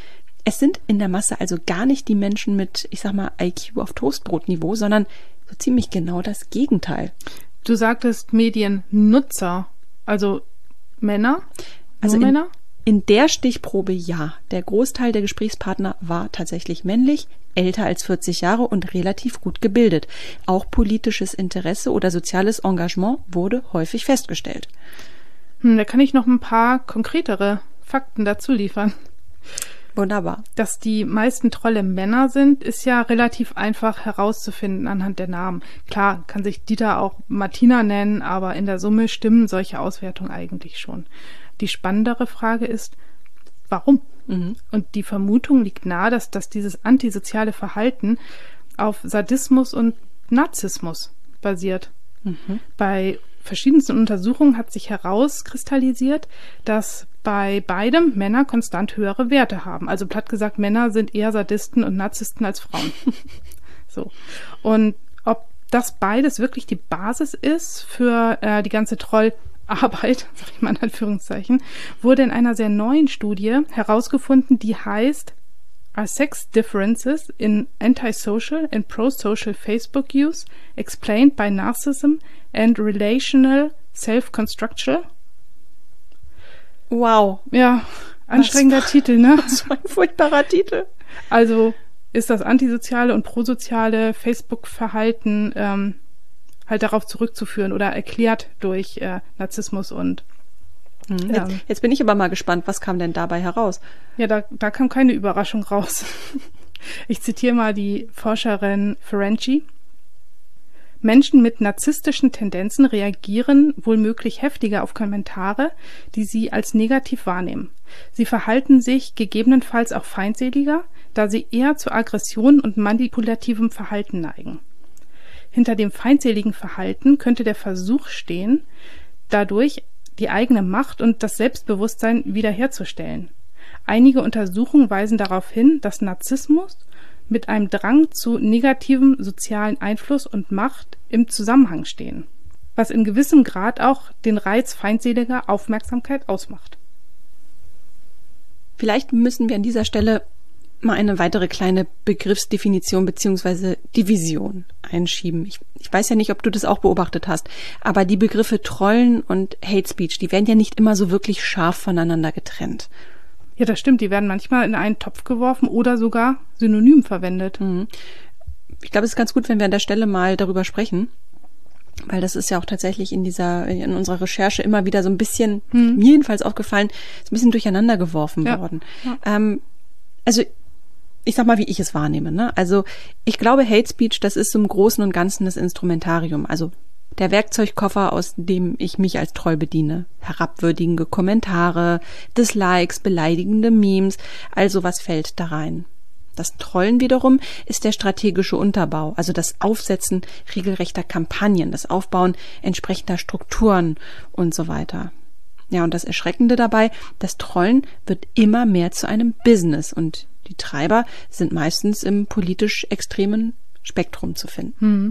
B: Es sind in der Masse also gar nicht die Menschen mit, ich sag mal, I Q auf Toastbrotniveau, sondern so ziemlich genau das Gegenteil.
C: Du sagtest Mediennutzer, also Männer?
B: Also in, in der Stichprobe ja. Der Großteil der Gesprächspartner war tatsächlich männlich, älter als vierzig Jahre und relativ gut gebildet. Auch politisches Interesse oder soziales Engagement wurde häufig festgestellt.
C: Hm, da kann ich noch ein paar konkretere Fakten dazu liefern.
B: Wunderbar.
C: Dass die meisten Trolle Männer sind, ist ja relativ einfach herauszufinden anhand der Namen. Klar, kann sich Dieter auch Martina nennen, aber in der Summe stimmen solche Auswertungen eigentlich schon. Die spannendere Frage ist, warum? Mhm. Und die Vermutung liegt nahe, dass, dass dieses antisoziale Verhalten auf Sadismus und Narzissmus basiert. Mhm. Bei verschiedensten Untersuchungen hat sich herauskristallisiert, dass bei beidem Männer konstant höhere Werte haben. Also platt gesagt, Männer sind eher Sadisten und Narzissten als Frauen. So. Und ob das beides wirklich die Basis ist für äh, die ganze Troll- Arbeit, sag ich mal in Anführungszeichen, wurde in einer sehr neuen Studie herausgefunden, die heißt Are Sex Differences in Antisocial and Prosocial Facebook Use Explained by Narcissism and Relational Self-Constructual.
B: Wow.
C: Ja, anstrengender
B: Was?
C: Titel, ne?
B: So ein furchtbarer Titel.
C: Also ist das antisoziale und prosoziale Facebook-Verhalten ähm, halt darauf zurückzuführen oder erklärt durch äh, Narzissmus und
B: Hm. Jetzt, jetzt bin ich aber mal gespannt, was kam denn dabei heraus?
C: Ja, da, da kam keine Überraschung raus. Ich zitiere mal die Forscherin Ferenczi. Menschen mit narzisstischen Tendenzen reagieren wohlmöglich heftiger auf Kommentare, die sie als negativ wahrnehmen. Sie verhalten sich gegebenenfalls auch feindseliger, da sie eher zu Aggression und manipulativem Verhalten neigen. Hinter dem feindseligen Verhalten könnte der Versuch stehen, dadurch die eigene Macht und das Selbstbewusstsein wiederherzustellen. Einige Untersuchungen weisen darauf hin, dass Narzissmus mit einem Drang zu negativem sozialen Einfluss und Macht im Zusammenhang stehen, was in gewissem Grad auch den Reiz feindseliger Aufmerksamkeit ausmacht.
B: Vielleicht müssen wir an dieser Stelle mal eine weitere kleine Begriffsdefinition beziehungsweise Division einschieben. Ich, ich weiß ja nicht, ob du das auch beobachtet hast, aber die Begriffe Trollen und Hate Speech, die werden ja nicht immer so wirklich scharf voneinander getrennt.
C: Ja, das stimmt. Die werden manchmal in einen Topf geworfen oder sogar synonym verwendet.
B: Mhm. Ich glaube, es ist ganz gut, wenn wir an der Stelle mal darüber sprechen, weil das ist ja auch tatsächlich in dieser, in unserer Recherche immer wieder so ein bisschen, mhm. mir jedenfalls aufgefallen, ist ein bisschen durcheinander geworfen ja. worden. Ja. Ähm, also, ich sag mal, wie ich es wahrnehme, ne? Also, ich glaube, Hate Speech, das ist im Großen und Ganzen das Instrumentarium, also der Werkzeugkoffer, aus dem ich mich als Troll bediene. Herabwürdigende Kommentare, Dislikes, beleidigende Memes, also was fällt da rein? Das Trollen wiederum ist der strategische Unterbau, also das Aufsetzen regelrechter Kampagnen, das Aufbauen entsprechender Strukturen und so weiter. Ja, und das Erschreckende dabei, das Trollen wird immer mehr zu einem Business und die Treiber sind meistens im politisch extremen Spektrum zu finden.
C: Mhm.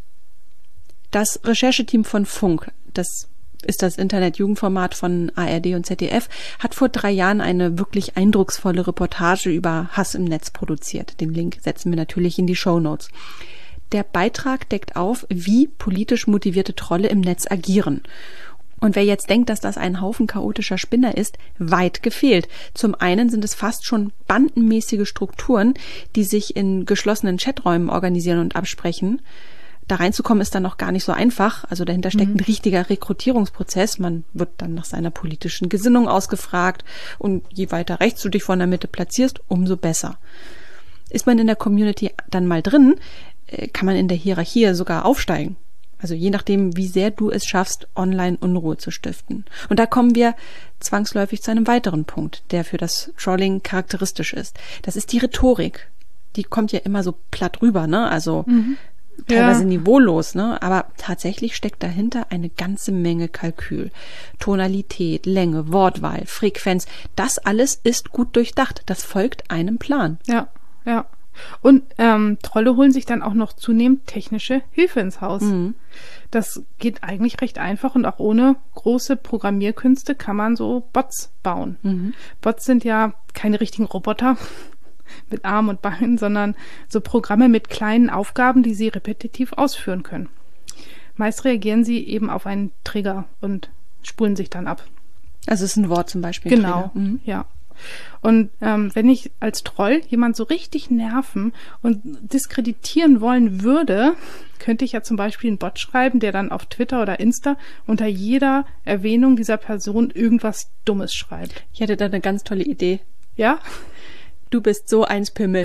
B: Das Rechercheteam von Funk, das ist das Internet-Jugendformat von A R D und Z D F, hat vor drei Jahren eine wirklich eindrucksvolle Reportage über Hass im Netz produziert. Den Link setzen wir natürlich in die Shownotes. Der Beitrag deckt auf, wie politisch motivierte Trolle im Netz agieren. Und wer jetzt denkt, dass das ein Haufen chaotischer Spinner ist, weit gefehlt. Zum einen sind es fast schon bandenmäßige Strukturen, die sich in geschlossenen Chaträumen organisieren und absprechen. Da reinzukommen ist dann noch gar nicht so einfach. Also dahinter steckt mhm. ein richtiger Rekrutierungsprozess. Man wird dann nach seiner politischen Gesinnung ausgefragt. Und je weiter rechts du dich von der Mitte platzierst, umso besser. Ist man in der Community dann mal drin, kann man in der Hierarchie sogar aufsteigen. Also je nachdem, wie sehr du es schaffst, online Unruhe zu stiften. Und da kommen wir zwangsläufig zu einem weiteren Punkt, der für das Trolling charakteristisch ist. Das ist die Rhetorik. Die kommt ja immer so platt rüber, ne? Also mhm. teilweise ja. niveaulos, ne? Aber tatsächlich steckt dahinter eine ganze Menge Kalkül. Tonalität, Länge, Wortwahl, Frequenz, das alles ist gut durchdacht. Das folgt einem Plan.
C: Ja, ja. Und ähm, Trolle holen sich dann auch noch zunehmend technische Hilfe ins Haus. Mhm. Das geht eigentlich recht einfach und auch ohne große Programmierkünste kann man so Bots bauen. Mhm. Bots sind ja keine richtigen Roboter mit Armen und Beinen, sondern so Programme mit kleinen Aufgaben, die sie repetitiv ausführen können. Meist reagieren sie eben auf einen Trigger und spulen sich dann ab.
B: Also es ist ein Wort zum Beispiel.
C: Genau, mhm. ja. Und ähm, wenn ich als Troll jemand so richtig nerven und diskreditieren wollen würde, könnte ich ja zum Beispiel einen Bot schreiben, der dann auf Twitter oder Insta unter jeder Erwähnung dieser Person irgendwas Dummes schreibt.
B: Ich hätte da eine ganz tolle Idee.
C: Ja?
B: Du bist so eins Pimmel.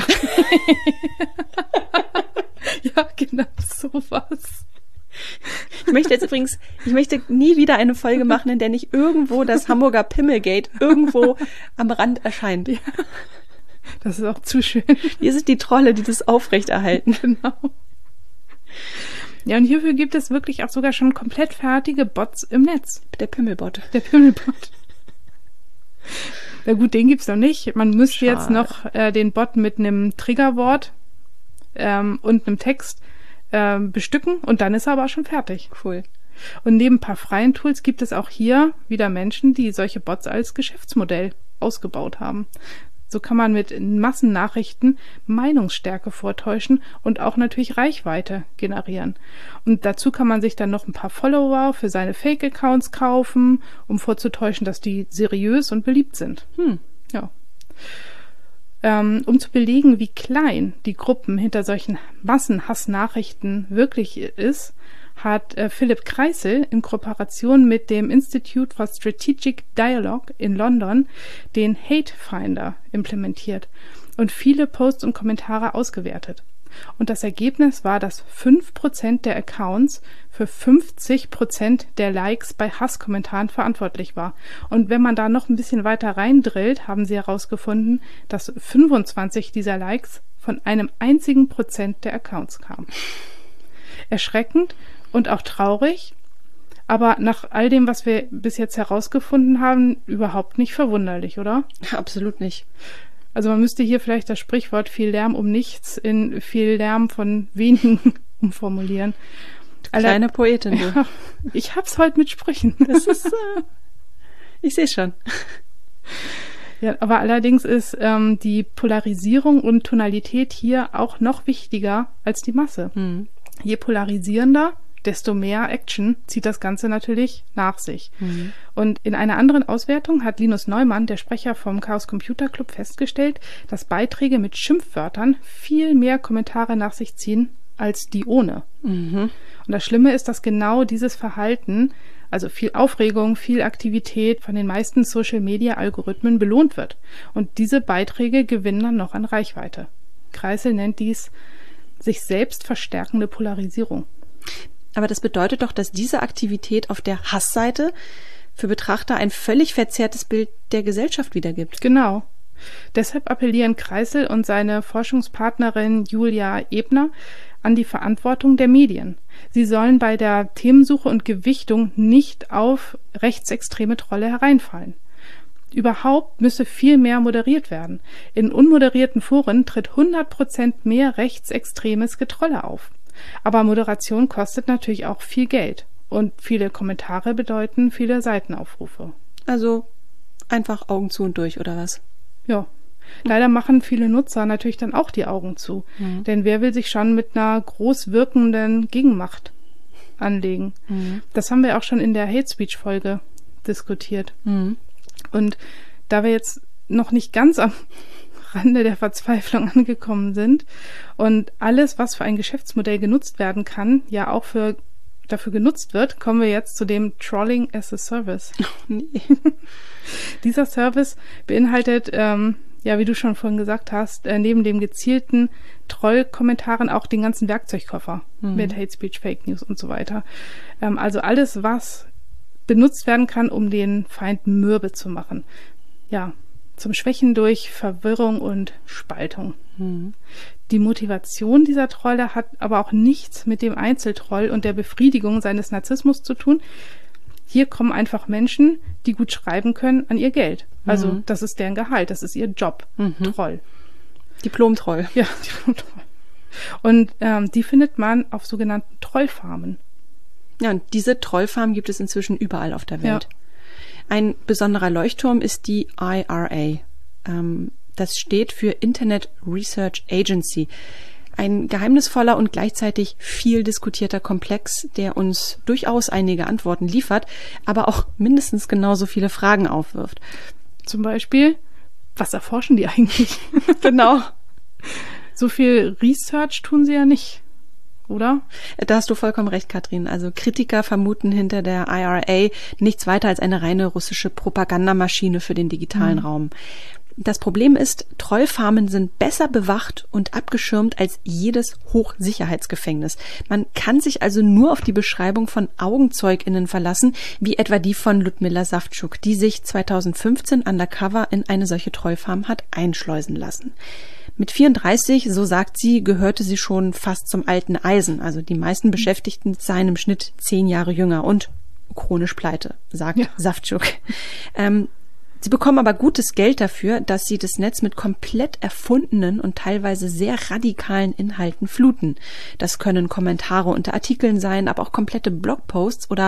C: Ja, genau, sowas.
B: Ich möchte jetzt übrigens, ich möchte nie wieder eine Folge machen, in der nicht irgendwo das Hamburger Pimmelgate irgendwo am Rand erscheint.
C: Ja, das ist auch zu schön.
B: Hier sind die Trolle, die das aufrechterhalten.
C: Genau. Ja, und hierfür gibt es wirklich auch sogar schon komplett fertige Bots im Netz.
B: Der Pimmelbot.
C: Der Pimmelbot. Na gut, den gibt's noch nicht. Man müsste Schade. jetzt noch äh, den Bot mit einem Triggerwort ähm, und einem Text bestücken und dann ist er aber schon fertig.
B: Cool.
C: Und neben ein paar freien Tools gibt es auch hier wieder Menschen, die solche Bots als Geschäftsmodell ausgebaut haben. So kann man mit Massennachrichten Meinungsstärke vortäuschen und auch natürlich Reichweite generieren. Und dazu kann man sich dann noch ein paar Follower für seine Fake-Accounts kaufen, um vorzutäuschen, dass die seriös und beliebt sind. Hm. Ja. Ähm, um zu belegen, wie klein die Gruppen hinter solchen Massenhassnachrichten wirklich ist, hat äh, Philipp Kreisel in Kooperation mit dem Institute for Strategic Dialogue in London den Hate Finder implementiert und viele Posts und Kommentare ausgewertet. Und das Ergebnis war, dass fünf Prozent der Accounts für fünfzig Prozent der Likes bei Hasskommentaren verantwortlich war. Und wenn man da noch ein bisschen weiter reindrillt, haben sie herausgefunden, dass fünfundzwanzig dieser Likes von einem einzigen Prozent der Accounts kamen. Erschreckend und auch traurig, aber nach all dem, was wir bis jetzt herausgefunden haben, überhaupt nicht verwunderlich, oder?
B: Absolut nicht.
C: Also man müsste hier vielleicht das Sprichwort viel Lärm um nichts in viel Lärm von wenigen umformulieren.
B: Kleine Poetin, du.
C: Ja, ich hab's heute mit Sprüchen.
B: Das ist, äh, ich sehe schon.
C: Ja, aber allerdings ist ähm, die Polarisierung und Tonalität hier auch noch wichtiger als die Masse. Mhm. Je polarisierender, desto mehr Action zieht das Ganze natürlich nach sich. Mhm. Und in einer anderen Auswertung hat Linus Neumann, der Sprecher vom Chaos Computer Club, festgestellt, dass Beiträge mit Schimpfwörtern viel mehr Kommentare nach sich ziehen als die ohne. Mhm. Und das Schlimme ist, dass genau dieses Verhalten, also viel Aufregung, viel Aktivität von den meisten Social-Media-Algorithmen belohnt wird. Und diese Beiträge gewinnen dann noch an Reichweite. Kreisel nennt dies sich selbst verstärkende Polarisierung.
B: Aber das bedeutet doch, dass diese Aktivität auf der Hassseite für Betrachter ein völlig verzerrtes Bild der Gesellschaft wiedergibt.
C: Genau. Deshalb appellieren Kreisel und seine Forschungspartnerin Julia Ebner an die Verantwortung der Medien. Sie sollen bei der Themensuche und Gewichtung nicht auf rechtsextreme Trolle hereinfallen. Überhaupt müsse viel mehr moderiert werden. In unmoderierten Foren tritt hundert Prozent mehr rechtsextremes Getrolle auf. Aber Moderation kostet natürlich auch viel Geld. Und viele Kommentare bedeuten viele Seitenaufrufe.
B: Also einfach Augen zu und durch, oder was?
C: Ja. Leider machen viele Nutzer natürlich dann auch die Augen zu. Mhm. Denn wer will sich schon mit einer groß wirkenden Gegenmacht anlegen? Mhm. Das haben wir auch schon in der Hate Speech Folge diskutiert. Mhm. Und da wir jetzt noch nicht ganz am Rande der Verzweiflung angekommen sind und alles, was für ein Geschäftsmodell genutzt werden kann, ja auch für dafür genutzt wird, kommen wir jetzt zu dem Trolling as a Service. Oh, nee. Dieser Service beinhaltet, ähm, ja, wie du schon vorhin gesagt hast, äh, neben dem gezielten Troll-Kommentaren auch den ganzen Werkzeugkoffer mhm. mit Hate Speech, Fake News und so weiter. Ähm, also alles, was benutzt werden kann, um den Feind mürbe zu machen. Ja, zum Schwächen durch Verwirrung und Spaltung. Mhm. Die Motivation dieser Trolle hat aber auch nichts mit dem Einzeltroll und der Befriedigung seines Narzissmus zu tun. Hier kommen einfach Menschen, die gut schreiben können, an ihr Geld. Also mhm. das ist deren Gehalt, das ist ihr Job. Mhm. Troll.
B: Diplom-Troll.
C: Ja, Diplom-Troll. Und ähm, die findet man auf sogenannten Trollfarmen.
B: Ja, und diese Trollfarmen gibt es inzwischen überall auf der Welt. Ja. Ein besonderer Leuchtturm ist die I R A. Ähm, das steht für Internet Research Agency. Ein geheimnisvoller und gleichzeitig viel diskutierter Komplex, der uns durchaus einige Antworten liefert, aber auch mindestens genauso viele Fragen aufwirft.
C: Zum Beispiel, was erforschen die eigentlich?
B: Genau.
C: So viel Research tun sie ja nicht, oder?
B: Da hast du vollkommen recht, Katrin. Also Kritiker vermuten hinter der I R A nichts weiter als eine reine russische Propagandamaschine für den digitalen mhm. Raum. Das Problem ist, Trollfarmen sind besser bewacht und abgeschirmt als jedes Hochsicherheitsgefängnis. Man kann sich also nur auf die Beschreibung von AugenzeugInnen verlassen, wie etwa die von Ludmilla Savtschuk, die sich zweitausendfünfzehn undercover in eine solche Trollfarm hat einschleusen lassen. Mit vierunddreißig, so sagt sie, gehörte sie schon fast zum alten Eisen. Also die meisten Beschäftigten seien im Schnitt zehn Jahre jünger und chronisch pleite, sagt ja. Savtschuk. Ähm, Sie bekommen aber gutes Geld dafür, dass sie das Netz mit komplett erfundenen und teilweise sehr radikalen Inhalten fluten. Das können Kommentare unter Artikeln sein, aber auch komplette Blogposts oder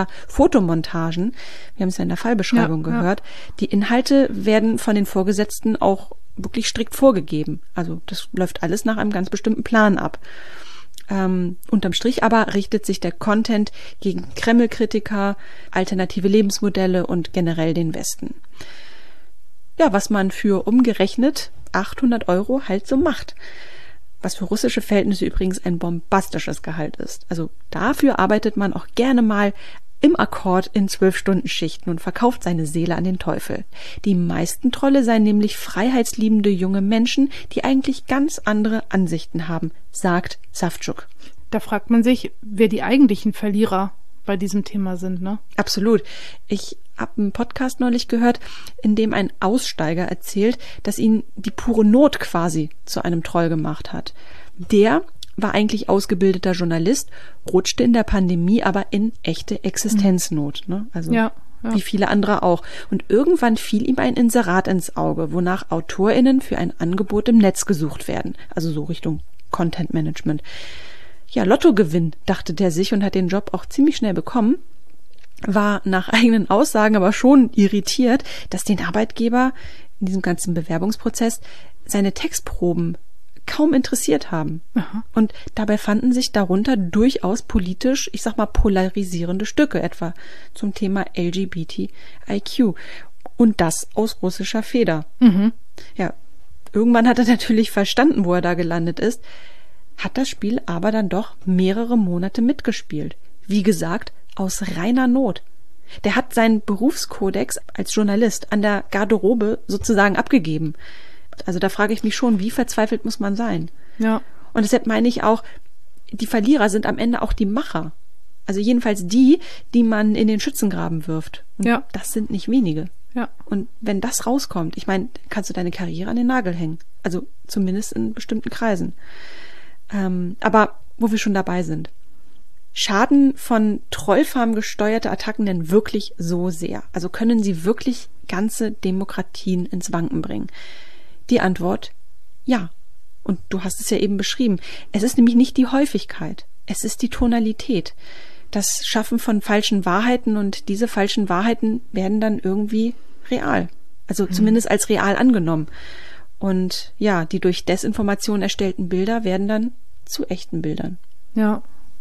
B: Fotomontagen. Wir haben es ja in der Fallbeschreibung ja, gehört. Ja. Die Inhalte werden von den Vorgesetzten auch wirklich strikt vorgegeben. Also das läuft alles nach einem ganz bestimmten Plan ab. Ähm, unterm Strich aber richtet sich der Content gegen Kreml-Kritiker, alternative Lebensmodelle und generell den Westen. Ja, was man für umgerechnet achthundert Euro halt so macht. Was für russische Verhältnisse übrigens ein bombastisches Gehalt ist. Also dafür arbeitet man auch gerne mal im Akkord in zwölf-Stunden-Schichten und verkauft seine Seele an den Teufel. Die meisten Trolle seien nämlich freiheitsliebende junge Menschen, die eigentlich ganz andere Ansichten haben, sagt Savchuk.
C: Da fragt man sich, wer die eigentlichen Verlierer bei diesem Thema sind, ne?
B: Absolut. Ich habe einen Podcast neulich gehört, in dem ein Aussteiger erzählt, dass ihn die pure Not quasi zu einem Troll gemacht hat. Der war eigentlich ausgebildeter Journalist, rutschte in der Pandemie aber in echte Existenznot, ne? Also ja, ja. Wie viele andere auch. Und irgendwann fiel ihm ein Inserat ins Auge, wonach AutorInnen für ein Angebot im Netz gesucht werden. Also so Richtung Content Management. Ja, Lottogewinn, dachte der sich und hat den Job auch ziemlich schnell bekommen. War nach eigenen Aussagen aber schon irritiert, dass den Arbeitgeber in diesem ganzen Bewerbungsprozess seine Textproben kaum interessiert haben. Aha. Und dabei fanden sich darunter durchaus politisch, ich sag mal, polarisierende Stücke, etwa zum Thema L G B T I Q. Und das aus russischer Feder. Mhm. Ja, irgendwann hat er natürlich verstanden, wo er da gelandet ist, hat das Spiel aber dann doch mehrere Monate mitgespielt. Wie gesagt, aus reiner Not. Der hat seinen Berufskodex als Journalist an der Garderobe sozusagen abgegeben. Also da frage ich mich schon, wie verzweifelt muss man sein? Ja. Und deshalb meine ich auch, die Verlierer sind am Ende auch die Macher. Also jedenfalls die, die man in den Schützengraben wirft. Und ja. Das sind nicht wenige. Ja. Und wenn das rauskommt, ich meine, kannst du deine Karriere an den Nagel hängen. Also zumindest in bestimmten Kreisen. Ähm, aber wo wir schon dabei sind. Schaden von Trollfarmen gesteuerte Attacken denn wirklich so sehr? Also können sie wirklich ganze Demokratien ins Wanken bringen? Die Antwort, ja. Und du hast es ja eben beschrieben. Es ist nämlich nicht die Häufigkeit. Es ist die Tonalität. Das Schaffen von falschen Wahrheiten und diese falschen Wahrheiten werden dann irgendwie real. Also mhm. zumindest als real angenommen. Und ja, die durch Desinformation erstellten Bilder werden dann zu echten Bildern.
C: Ja.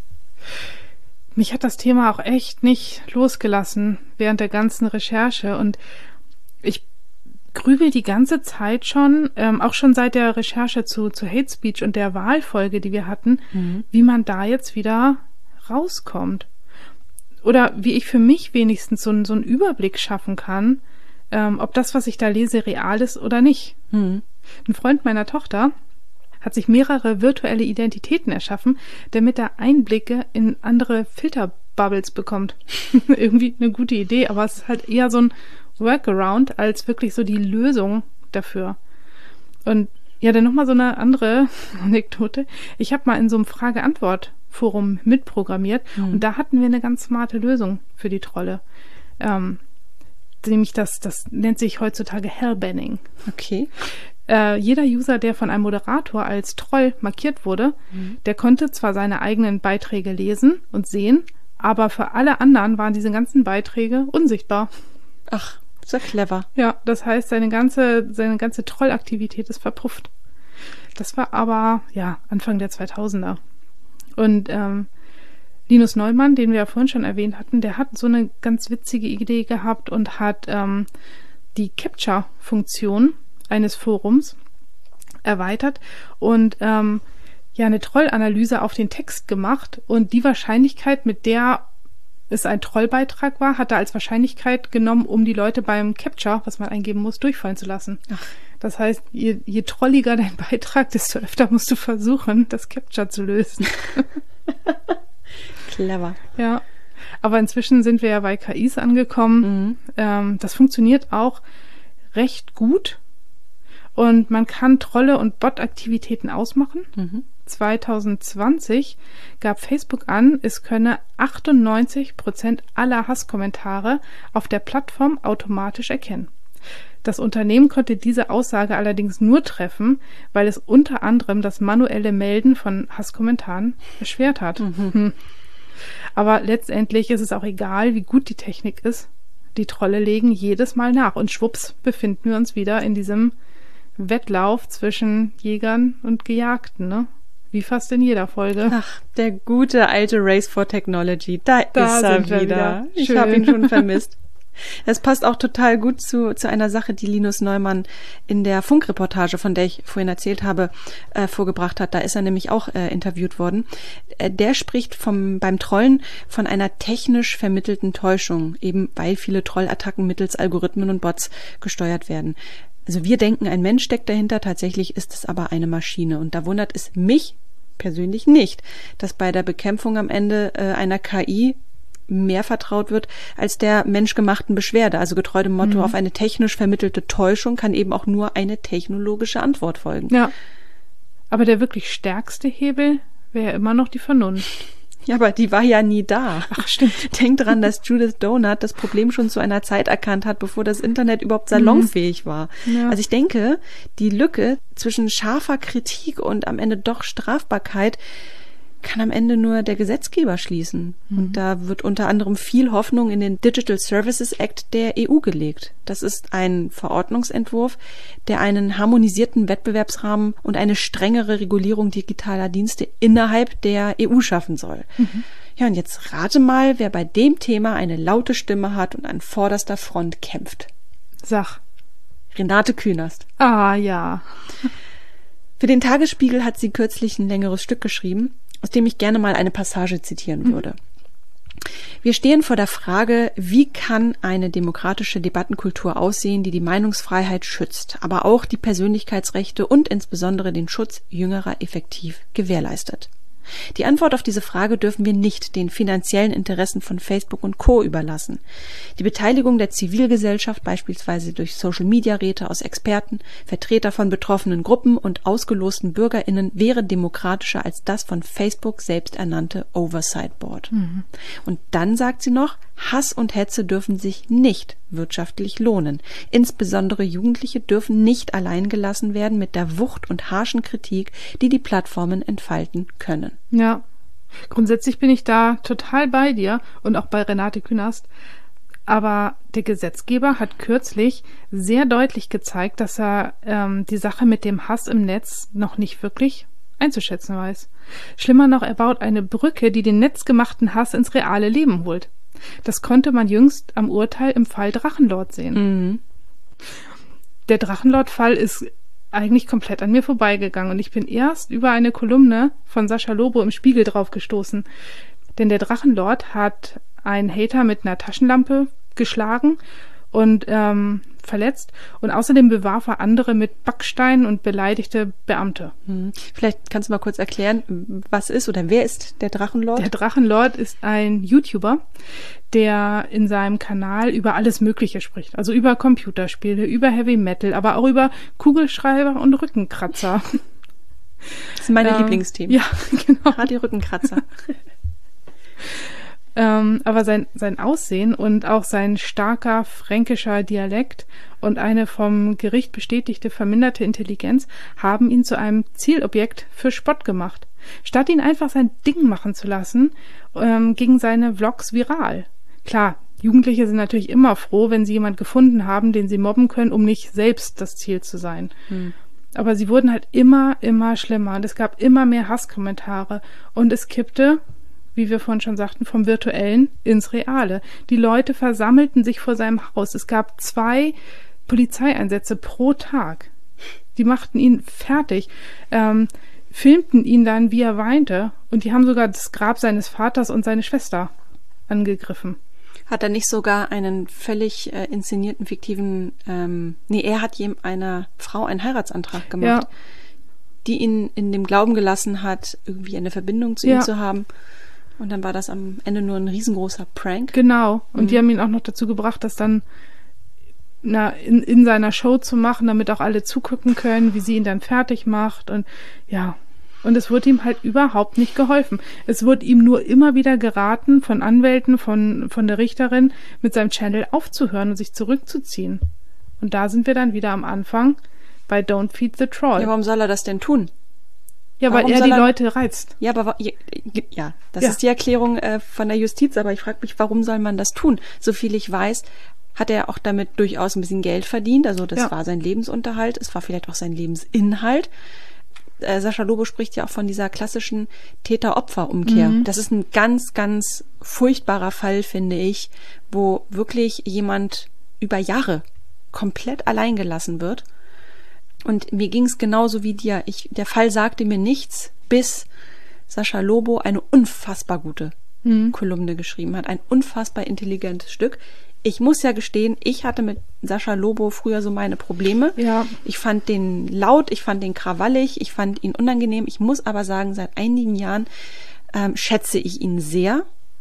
C: Mich hat das Thema auch echt nicht losgelassen während der ganzen Recherche und ich grübel die ganze Zeit schon, ähm, auch schon seit der Recherche zu, zu Hate Speech und der Wahlfolge, die wir hatten, mhm. wie man da jetzt wieder rauskommt. Oder wie ich für mich wenigstens so, so einen Überblick schaffen kann, ähm, ob das, was ich da lese, real ist oder nicht. Mhm. Ein Freund meiner Tochter hat sich mehrere virtuelle Identitäten erschaffen, damit er Einblicke in andere Filterbubbles bekommt. Irgendwie eine gute Idee, aber es ist halt eher so ein Workaround als wirklich so die Lösung dafür. Und ja, dann nochmal so eine andere Anekdote. Ich habe mal in so einem Frage-Antwort-Forum mitprogrammiert mhm. und da hatten wir eine ganz smarte Lösung für die Trolle. Ähm, nämlich das, das nennt sich heutzutage Hellbanning.
B: Okay.
C: Äh, jeder User, der von einem Moderator als Troll markiert wurde, mhm. der konnte zwar seine eigenen Beiträge lesen und sehen, aber für alle anderen waren diese ganzen Beiträge unsichtbar.
B: Ach, sehr clever.
C: Ja, das heißt, seine ganze, seine ganze Trollaktivität ist verpufft. Das war aber, ja, Anfang der zweitausender. Und ähm, Linus Neumann, den wir ja vorhin schon erwähnt hatten, der hat so eine ganz witzige Idee gehabt und hat ähm, die Capture-Funktion eines Forums erweitert und ähm, ja eine Trollanalyse auf den Text gemacht und die Wahrscheinlichkeit, mit der es ein Trollbeitrag war, hat er als Wahrscheinlichkeit genommen, um die Leute beim Capture, was man eingeben muss, durchfallen zu lassen. Ach. Das heißt, je, je trolliger dein Beitrag, desto öfter musst du versuchen, das Capture zu lösen.
B: Clever.
C: Ja, aber inzwischen sind wir ja bei K Is angekommen. Mhm. Ähm, das funktioniert auch recht gut. Und man kann Trolle und Bot-Aktivitäten ausmachen. Mhm. zwanzig zwanzig gab Facebook an, es könne achtundneunzig Prozent aller Hasskommentare auf der Plattform automatisch erkennen. Das Unternehmen konnte diese Aussage allerdings nur treffen, weil es unter anderem das manuelle Melden von Hasskommentaren erschwert hat. Mhm. Hm. Aber letztendlich ist es auch egal, wie gut die Technik ist. Die Trolle legen jedes Mal nach und schwupps befinden wir uns wieder in diesem Wettlauf zwischen Jägern und Gejagten, ne? Wie fast in jeder Folge.
B: Ach, der gute alte Race for Technology. Da,
C: Da
B: ist er
C: sind wir
B: wieder.
C: wieder.
B: Ich
C: Schön.
B: habe ihn schon vermisst. Das passt auch total gut zu, zu einer Sache, die Linus Neumann in der Funkreportage, von der ich vorhin erzählt habe, äh, vorgebracht hat. Da ist er nämlich auch äh, interviewt worden. Äh, der spricht vom, beim Trollen von einer technisch vermittelten Täuschung, eben weil viele Trollattacken mittels Algorithmen und Bots gesteuert werden. Also wir denken, ein Mensch steckt dahinter, tatsächlich ist es aber eine Maschine. Und da wundert es mich persönlich nicht, dass bei der Bekämpfung am Ende äh, einer K I mehr vertraut wird als der menschgemachten Beschwerde. Also getreu dem Motto, mhm. auf eine technisch vermittelte Täuschung kann eben auch nur eine technologische Antwort folgen.
C: Ja, aber der wirklich stärkste Hebel wäre immer noch die Vernunft.
B: Ja, aber die war ja nie da.
C: Ach, stimmt.
B: Denk dran, dass Judith Donut das Problem schon zu einer Zeit erkannt hat, bevor das Internet überhaupt salonfähig war. Ja. Also ich denke, die Lücke zwischen scharfer Kritik und am Ende doch Strafbarkeit kann am Ende nur der Gesetzgeber schließen. Mhm. Und da wird unter anderem viel Hoffnung in den Digital Services Act der E U gelegt. Das ist ein Verordnungsentwurf, der einen harmonisierten Wettbewerbsrahmen und eine strengere Regulierung digitaler Dienste innerhalb der E U schaffen soll. Mhm. Ja, und jetzt rate mal, wer bei dem Thema eine laute Stimme hat und an vorderster Front kämpft.
C: Sag.
B: Renate Künast.
C: Ah, ja.
B: Für den Tagesspiegel hat sie kürzlich ein längeres Stück geschrieben, aus dem ich gerne mal eine Passage zitieren würde. Wir stehen vor der Frage, wie kann eine demokratische Debattenkultur aussehen, die die Meinungsfreiheit schützt, aber auch die Persönlichkeitsrechte und insbesondere den Schutz Jüngerer effektiv gewährleistet. Die Antwort auf diese Frage dürfen wir nicht den finanziellen Interessen von Facebook und Co. überlassen. Die Beteiligung der Zivilgesellschaft, beispielsweise durch Social-Media-Räte aus Experten, Vertreter von betroffenen Gruppen und ausgelosten BürgerInnen, wäre demokratischer als das von Facebook selbst ernannte Oversight Board. Mhm. Und dann sagt sie noch, Hass und Hetze dürfen sich nicht wirtschaftlich lohnen. Insbesondere Jugendliche dürfen nicht allein gelassen werden mit der Wucht und harschen Kritik, die die Plattformen entfalten können.
C: Ja, grundsätzlich bin ich da total bei dir und auch bei Renate Künast. Aber der Gesetzgeber hat kürzlich sehr deutlich gezeigt, dass er ähm, die Sache mit dem Hass im Netz noch nicht wirklich einzuschätzen weiß. Schlimmer noch, er baut eine Brücke, die den netzgemachten Hass ins reale Leben holt. Das konnte man jüngst am Urteil im Fall Drachenlord sehen. Mhm. Der Drachenlord-Fall ist eigentlich komplett an mir vorbeigegangen und ich bin erst über eine Kolumne von Sascha Lobo im Spiegel drauf gestoßen. Denn der Drachenlord hat einen Hater mit einer Taschenlampe geschlagen und ähm, verletzt und außerdem bewarf er andere mit Backsteinen und beleidigte Beamte.
B: Hm. Vielleicht kannst du mal kurz erklären, was ist oder wer ist der Drachenlord?
C: Der Drachenlord ist ein YouTuber, der in seinem Kanal über alles Mögliche spricht. Also über Computerspiele, über Heavy Metal, aber auch über Kugelschreiber und Rückenkratzer.
B: Das sind meine ähm, Lieblingsthemen.
C: Ja, genau.
B: Gerade die Rückenkratzer.
C: Ähm, aber sein, sein Aussehen und auch sein starker fränkischer Dialekt und eine vom Gericht bestätigte verminderte Intelligenz haben ihn zu einem Zielobjekt für Spott gemacht. Statt ihn einfach sein Ding machen zu lassen, ähm, gingen seine Vlogs viral. Klar, Jugendliche sind natürlich immer froh, wenn sie jemand gefunden haben, den sie mobben können, um nicht selbst das Ziel zu sein. Hm. Aber sie wurden halt immer, immer schlimmer und es gab immer mehr Hasskommentare und es kippte, wie wir vorhin schon sagten, vom Virtuellen ins Reale. Die Leute versammelten sich vor seinem Haus. Es gab zwei Polizeieinsätze pro Tag. Die machten ihn fertig, ähm, filmten ihn dann, wie er weinte. Und die haben sogar das Grab seines Vaters und seine Schwester angegriffen.
B: Hat er nicht sogar einen völlig äh, inszenierten, fiktiven, ähm, nee, er hat jem einer Frau einen Heiratsantrag gemacht, ja, die ihn in dem Glauben gelassen hat, irgendwie eine Verbindung zu ja. ihm zu haben. Und dann war das am Ende nur ein riesengroßer Prank.
C: Genau. Und mhm. die haben ihn auch noch dazu gebracht, das dann na, in, in seiner Show zu machen, damit auch alle zugucken können, wie sie ihn dann fertig macht. Und ja, und es wurde ihm halt überhaupt nicht geholfen. Es wurde ihm nur immer wieder geraten von Anwälten, von, von der Richterin, mit seinem Channel aufzuhören und sich zurückzuziehen. Und da sind wir dann wieder am Anfang bei Don't Feed the Troll.
B: Ja, warum soll er das denn tun?
C: Ja, weil er die er, Leute reizt.
B: Ja, aber ja, das ja. ist die Erklärung äh, von der Justiz, aber ich frage mich, warum soll man das tun? So viel ich weiß, hat er auch damit durchaus ein bisschen Geld verdient. Also das
C: Ja.
B: war sein Lebensunterhalt. Es war vielleicht auch sein Lebensinhalt. Äh, Sascha Lobo spricht ja auch von dieser klassischen Täter-Opfer-Umkehr.
C: Mhm.
B: Das ist ein ganz, ganz furchtbarer Fall, finde ich, wo wirklich jemand über Jahre komplett allein gelassen wird. Und mir ging es genauso wie dir. Ich, der Fall sagte mir nichts, bis Sascha Lobo eine unfassbar gute
C: Mhm.
B: Kolumne geschrieben hat. Ein unfassbar intelligentes Stück. Ich muss ja gestehen, ich hatte mit Sascha Lobo früher so meine Probleme.
C: Ja.
B: Ich fand den laut, ich fand den krawallig, ich fand ihn unangenehm. Ich muss aber sagen, seit einigen Jahren ähm, schätze ich ihn sehr.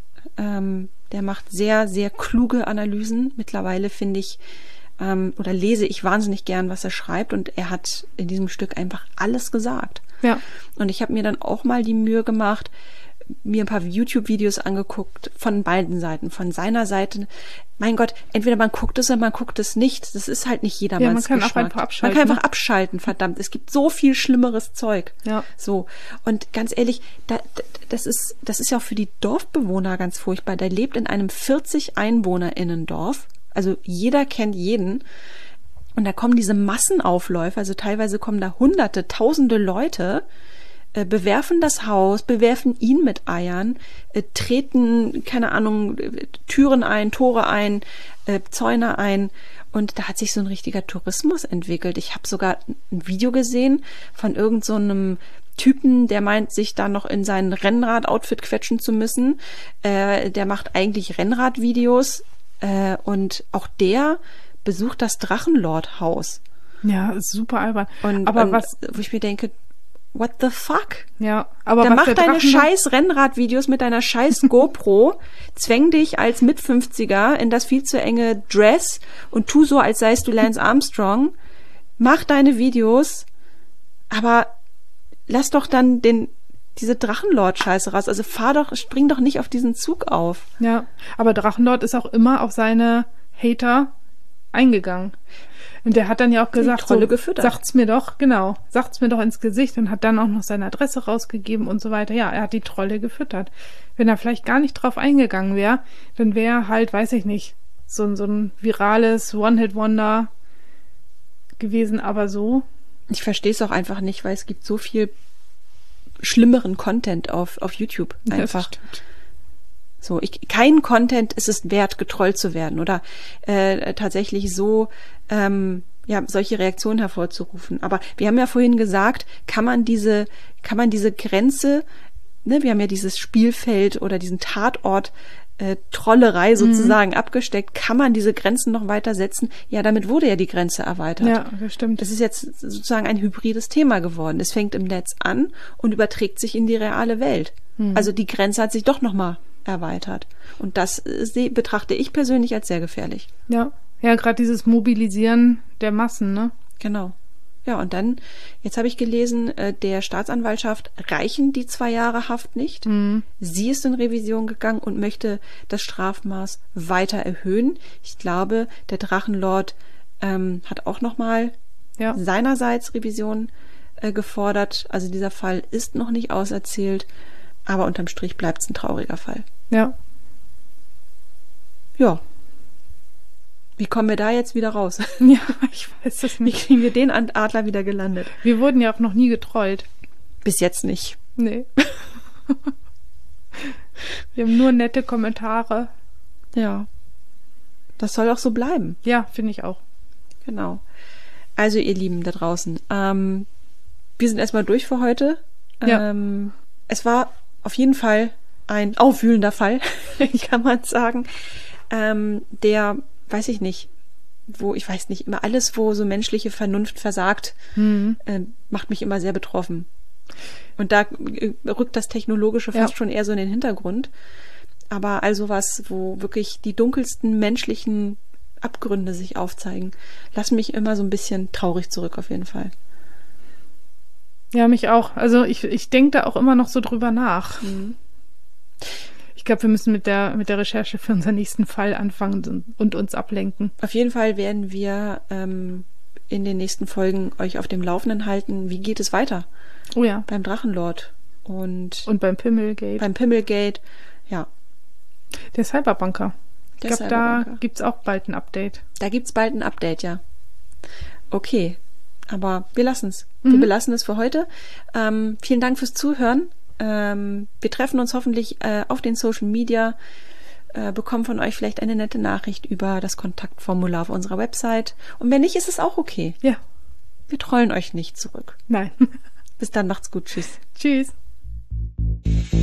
B: Ähm, der macht sehr, sehr kluge Analysen. Mittlerweile finde ich, ähm, oder lese ich wahnsinnig gern, was er schreibt. Und er hat in diesem Stück einfach alles gesagt.
C: Ja.
B: Und ich habe mir dann auch mal die Mühe gemacht, mir ein paar YouTube-Videos angeguckt von beiden Seiten, von seiner Seite. Mein Gott, entweder man guckt es oder man guckt es nicht. Das ist halt nicht jedermanns
C: Ja, man kann auch
B: Geschmack.
C: einfach abschalten,
B: Man kann einfach
C: ne?
B: abschalten, verdammt. Es gibt so viel schlimmeres Zeug.
C: Ja.
B: So. Und ganz ehrlich, da, da, das ist, das ist ja auch für die Dorfbewohner ganz furchtbar. Der lebt in einem vierzig EinwohnerInnen-Dorf. Also jeder kennt jeden. Und da kommen diese Massenaufläufe, also teilweise kommen da hunderte, tausende Leute, äh, bewerfen das Haus, bewerfen ihn mit Eiern, äh, treten, keine Ahnung, äh, Türen ein, Tore ein, äh, Zäune ein. Und da hat sich so ein richtiger Tourismus entwickelt. Ich habe sogar ein Video gesehen von irgend so einem Typen, der meint, sich da noch in sein Rennrad-Outfit quetschen zu müssen. Äh, der macht eigentlich Rennradvideos äh, und auch der besucht das Drachenlord-Haus.
C: Ja, ist super albern.
B: Und,
C: aber
B: und
C: was,
B: wo ich mir denke, what the fuck?
C: ja, aber
B: Dann
C: was
B: mach
C: der
B: deine
C: Drachen-
B: scheiß Rennradvideos mit deiner scheiß GoPro, zwäng dich als Mit-fünfziger in das viel zu enge Dress und tu so, als seist du Lance Armstrong. Mach deine Videos, aber lass doch dann den diese Drachenlord-Scheiße raus. Also fahr doch, spring doch nicht auf diesen Zug auf.
C: Ja, aber Drachenlord ist auch immer auf seine Hater eingegangen. Und der hat dann ja auch gesagt,
B: Trolle
C: so,
B: gefüttert.
C: sagt's mir doch, genau, sagt's mir doch ins Gesicht und hat dann auch noch seine Adresse rausgegeben und so weiter. Ja, er hat die Trolle gefüttert. Wenn er vielleicht gar nicht drauf eingegangen wäre, dann wäre halt, weiß ich nicht, so, ein- so ein virales One-Hit-Wonder gewesen, aber so.
B: Ich verstehe es auch einfach nicht, weil es gibt so viel schlimmeren Content auf, auf YouTube einfach.
C: Das stimmt.
B: So, ich, kein Content ist es wert, getrollt zu werden oder äh, tatsächlich so ähm, ja solche Reaktionen hervorzurufen. Aber wir haben ja vorhin gesagt, kann man diese kann man diese Grenze, ne, wir haben ja dieses Spielfeld oder diesen Tatort äh, Trollerei sozusagen mhm. abgesteckt, kann man diese Grenzen noch weiter setzen? Ja, damit wurde ja die Grenze erweitert.
C: Ja, das stimmt.
B: Das ist jetzt sozusagen ein hybrides Thema geworden. Es fängt im Netz an und überträgt sich in die reale Welt.
C: Mhm.
B: Also die Grenze hat sich doch nochmal erweitert. Und das äh, betrachte ich persönlich als sehr gefährlich.
C: Ja, ja, gerade dieses Mobilisieren der Massen, ne?
B: Genau. Ja, und dann, jetzt habe ich gelesen, äh, der Staatsanwaltschaft reichen die zwei Jahre Haft nicht.
C: Mhm.
B: Sie ist in Revision gegangen und möchte das Strafmaß weiter erhöhen. Ich glaube, der Drachenlord ähm, hat auch nochmal
C: Ja.
B: seinerseits Revision äh, gefordert. Also dieser Fall ist noch nicht auserzählt, aber unterm Strich bleibt es ein trauriger Fall.
C: Ja.
B: Ja. Wie kommen wir da jetzt wieder raus?
C: Ja, ich weiß es
B: Wie
C: nicht.
B: kriegen wir den Adler wieder gelandet?
C: Wir wurden ja auch noch nie getrollt.
B: Bis jetzt nicht.
C: Nee. Wir haben nur nette Kommentare.
B: Ja. Das soll auch so bleiben.
C: Ja, finde ich auch.
B: Genau. Also ihr Lieben da draußen, ähm, wir sind erstmal durch für heute.
C: Ja.
B: Ähm, es war auf jeden Fall ein aufwühlender Fall, kann man sagen, ähm, der, weiß ich nicht, wo, ich weiß nicht, immer alles, wo so menschliche Vernunft versagt,
C: Mhm.
B: äh, macht mich immer sehr betroffen. Und da äh, rückt das Technologische fast
C: Ja.
B: schon eher so in den Hintergrund. Aber also was, wo wirklich die dunkelsten menschlichen Abgründe sich aufzeigen, lassen mich immer so ein bisschen traurig zurück auf jeden Fall.
C: Ja, mich auch. Also ich, ich denke da auch immer noch so drüber nach.
B: Mhm.
C: Ich glaube, wir müssen mit der, mit der Recherche für unseren nächsten Fall anfangen und, und uns ablenken.
B: Auf jeden Fall werden wir ähm, in den nächsten Folgen euch auf dem Laufenden halten, wie geht es weiter
C: Oh ja.
B: beim Drachenlord und,
C: Und beim Pimmelgate.
B: beim Pimmelgate. Ja,
C: Der Cyberbanker. Ich glaube, da gibt's auch bald ein Update.
B: Da gibt's bald ein Update, ja. Okay, aber wir lassen's. Mhm. Wir belassen es für heute. Ähm, vielen Dank fürs Zuhören. Ähm, wir treffen uns hoffentlich äh, auf den Social Media, äh, bekommen von euch vielleicht eine nette Nachricht über das Kontaktformular auf unserer Website. Und wenn nicht, ist es auch okay.
C: Ja.
B: Wir trollen euch nicht zurück.
C: Nein.
B: Bis dann, macht's gut. Tschüss.
C: Tschüss.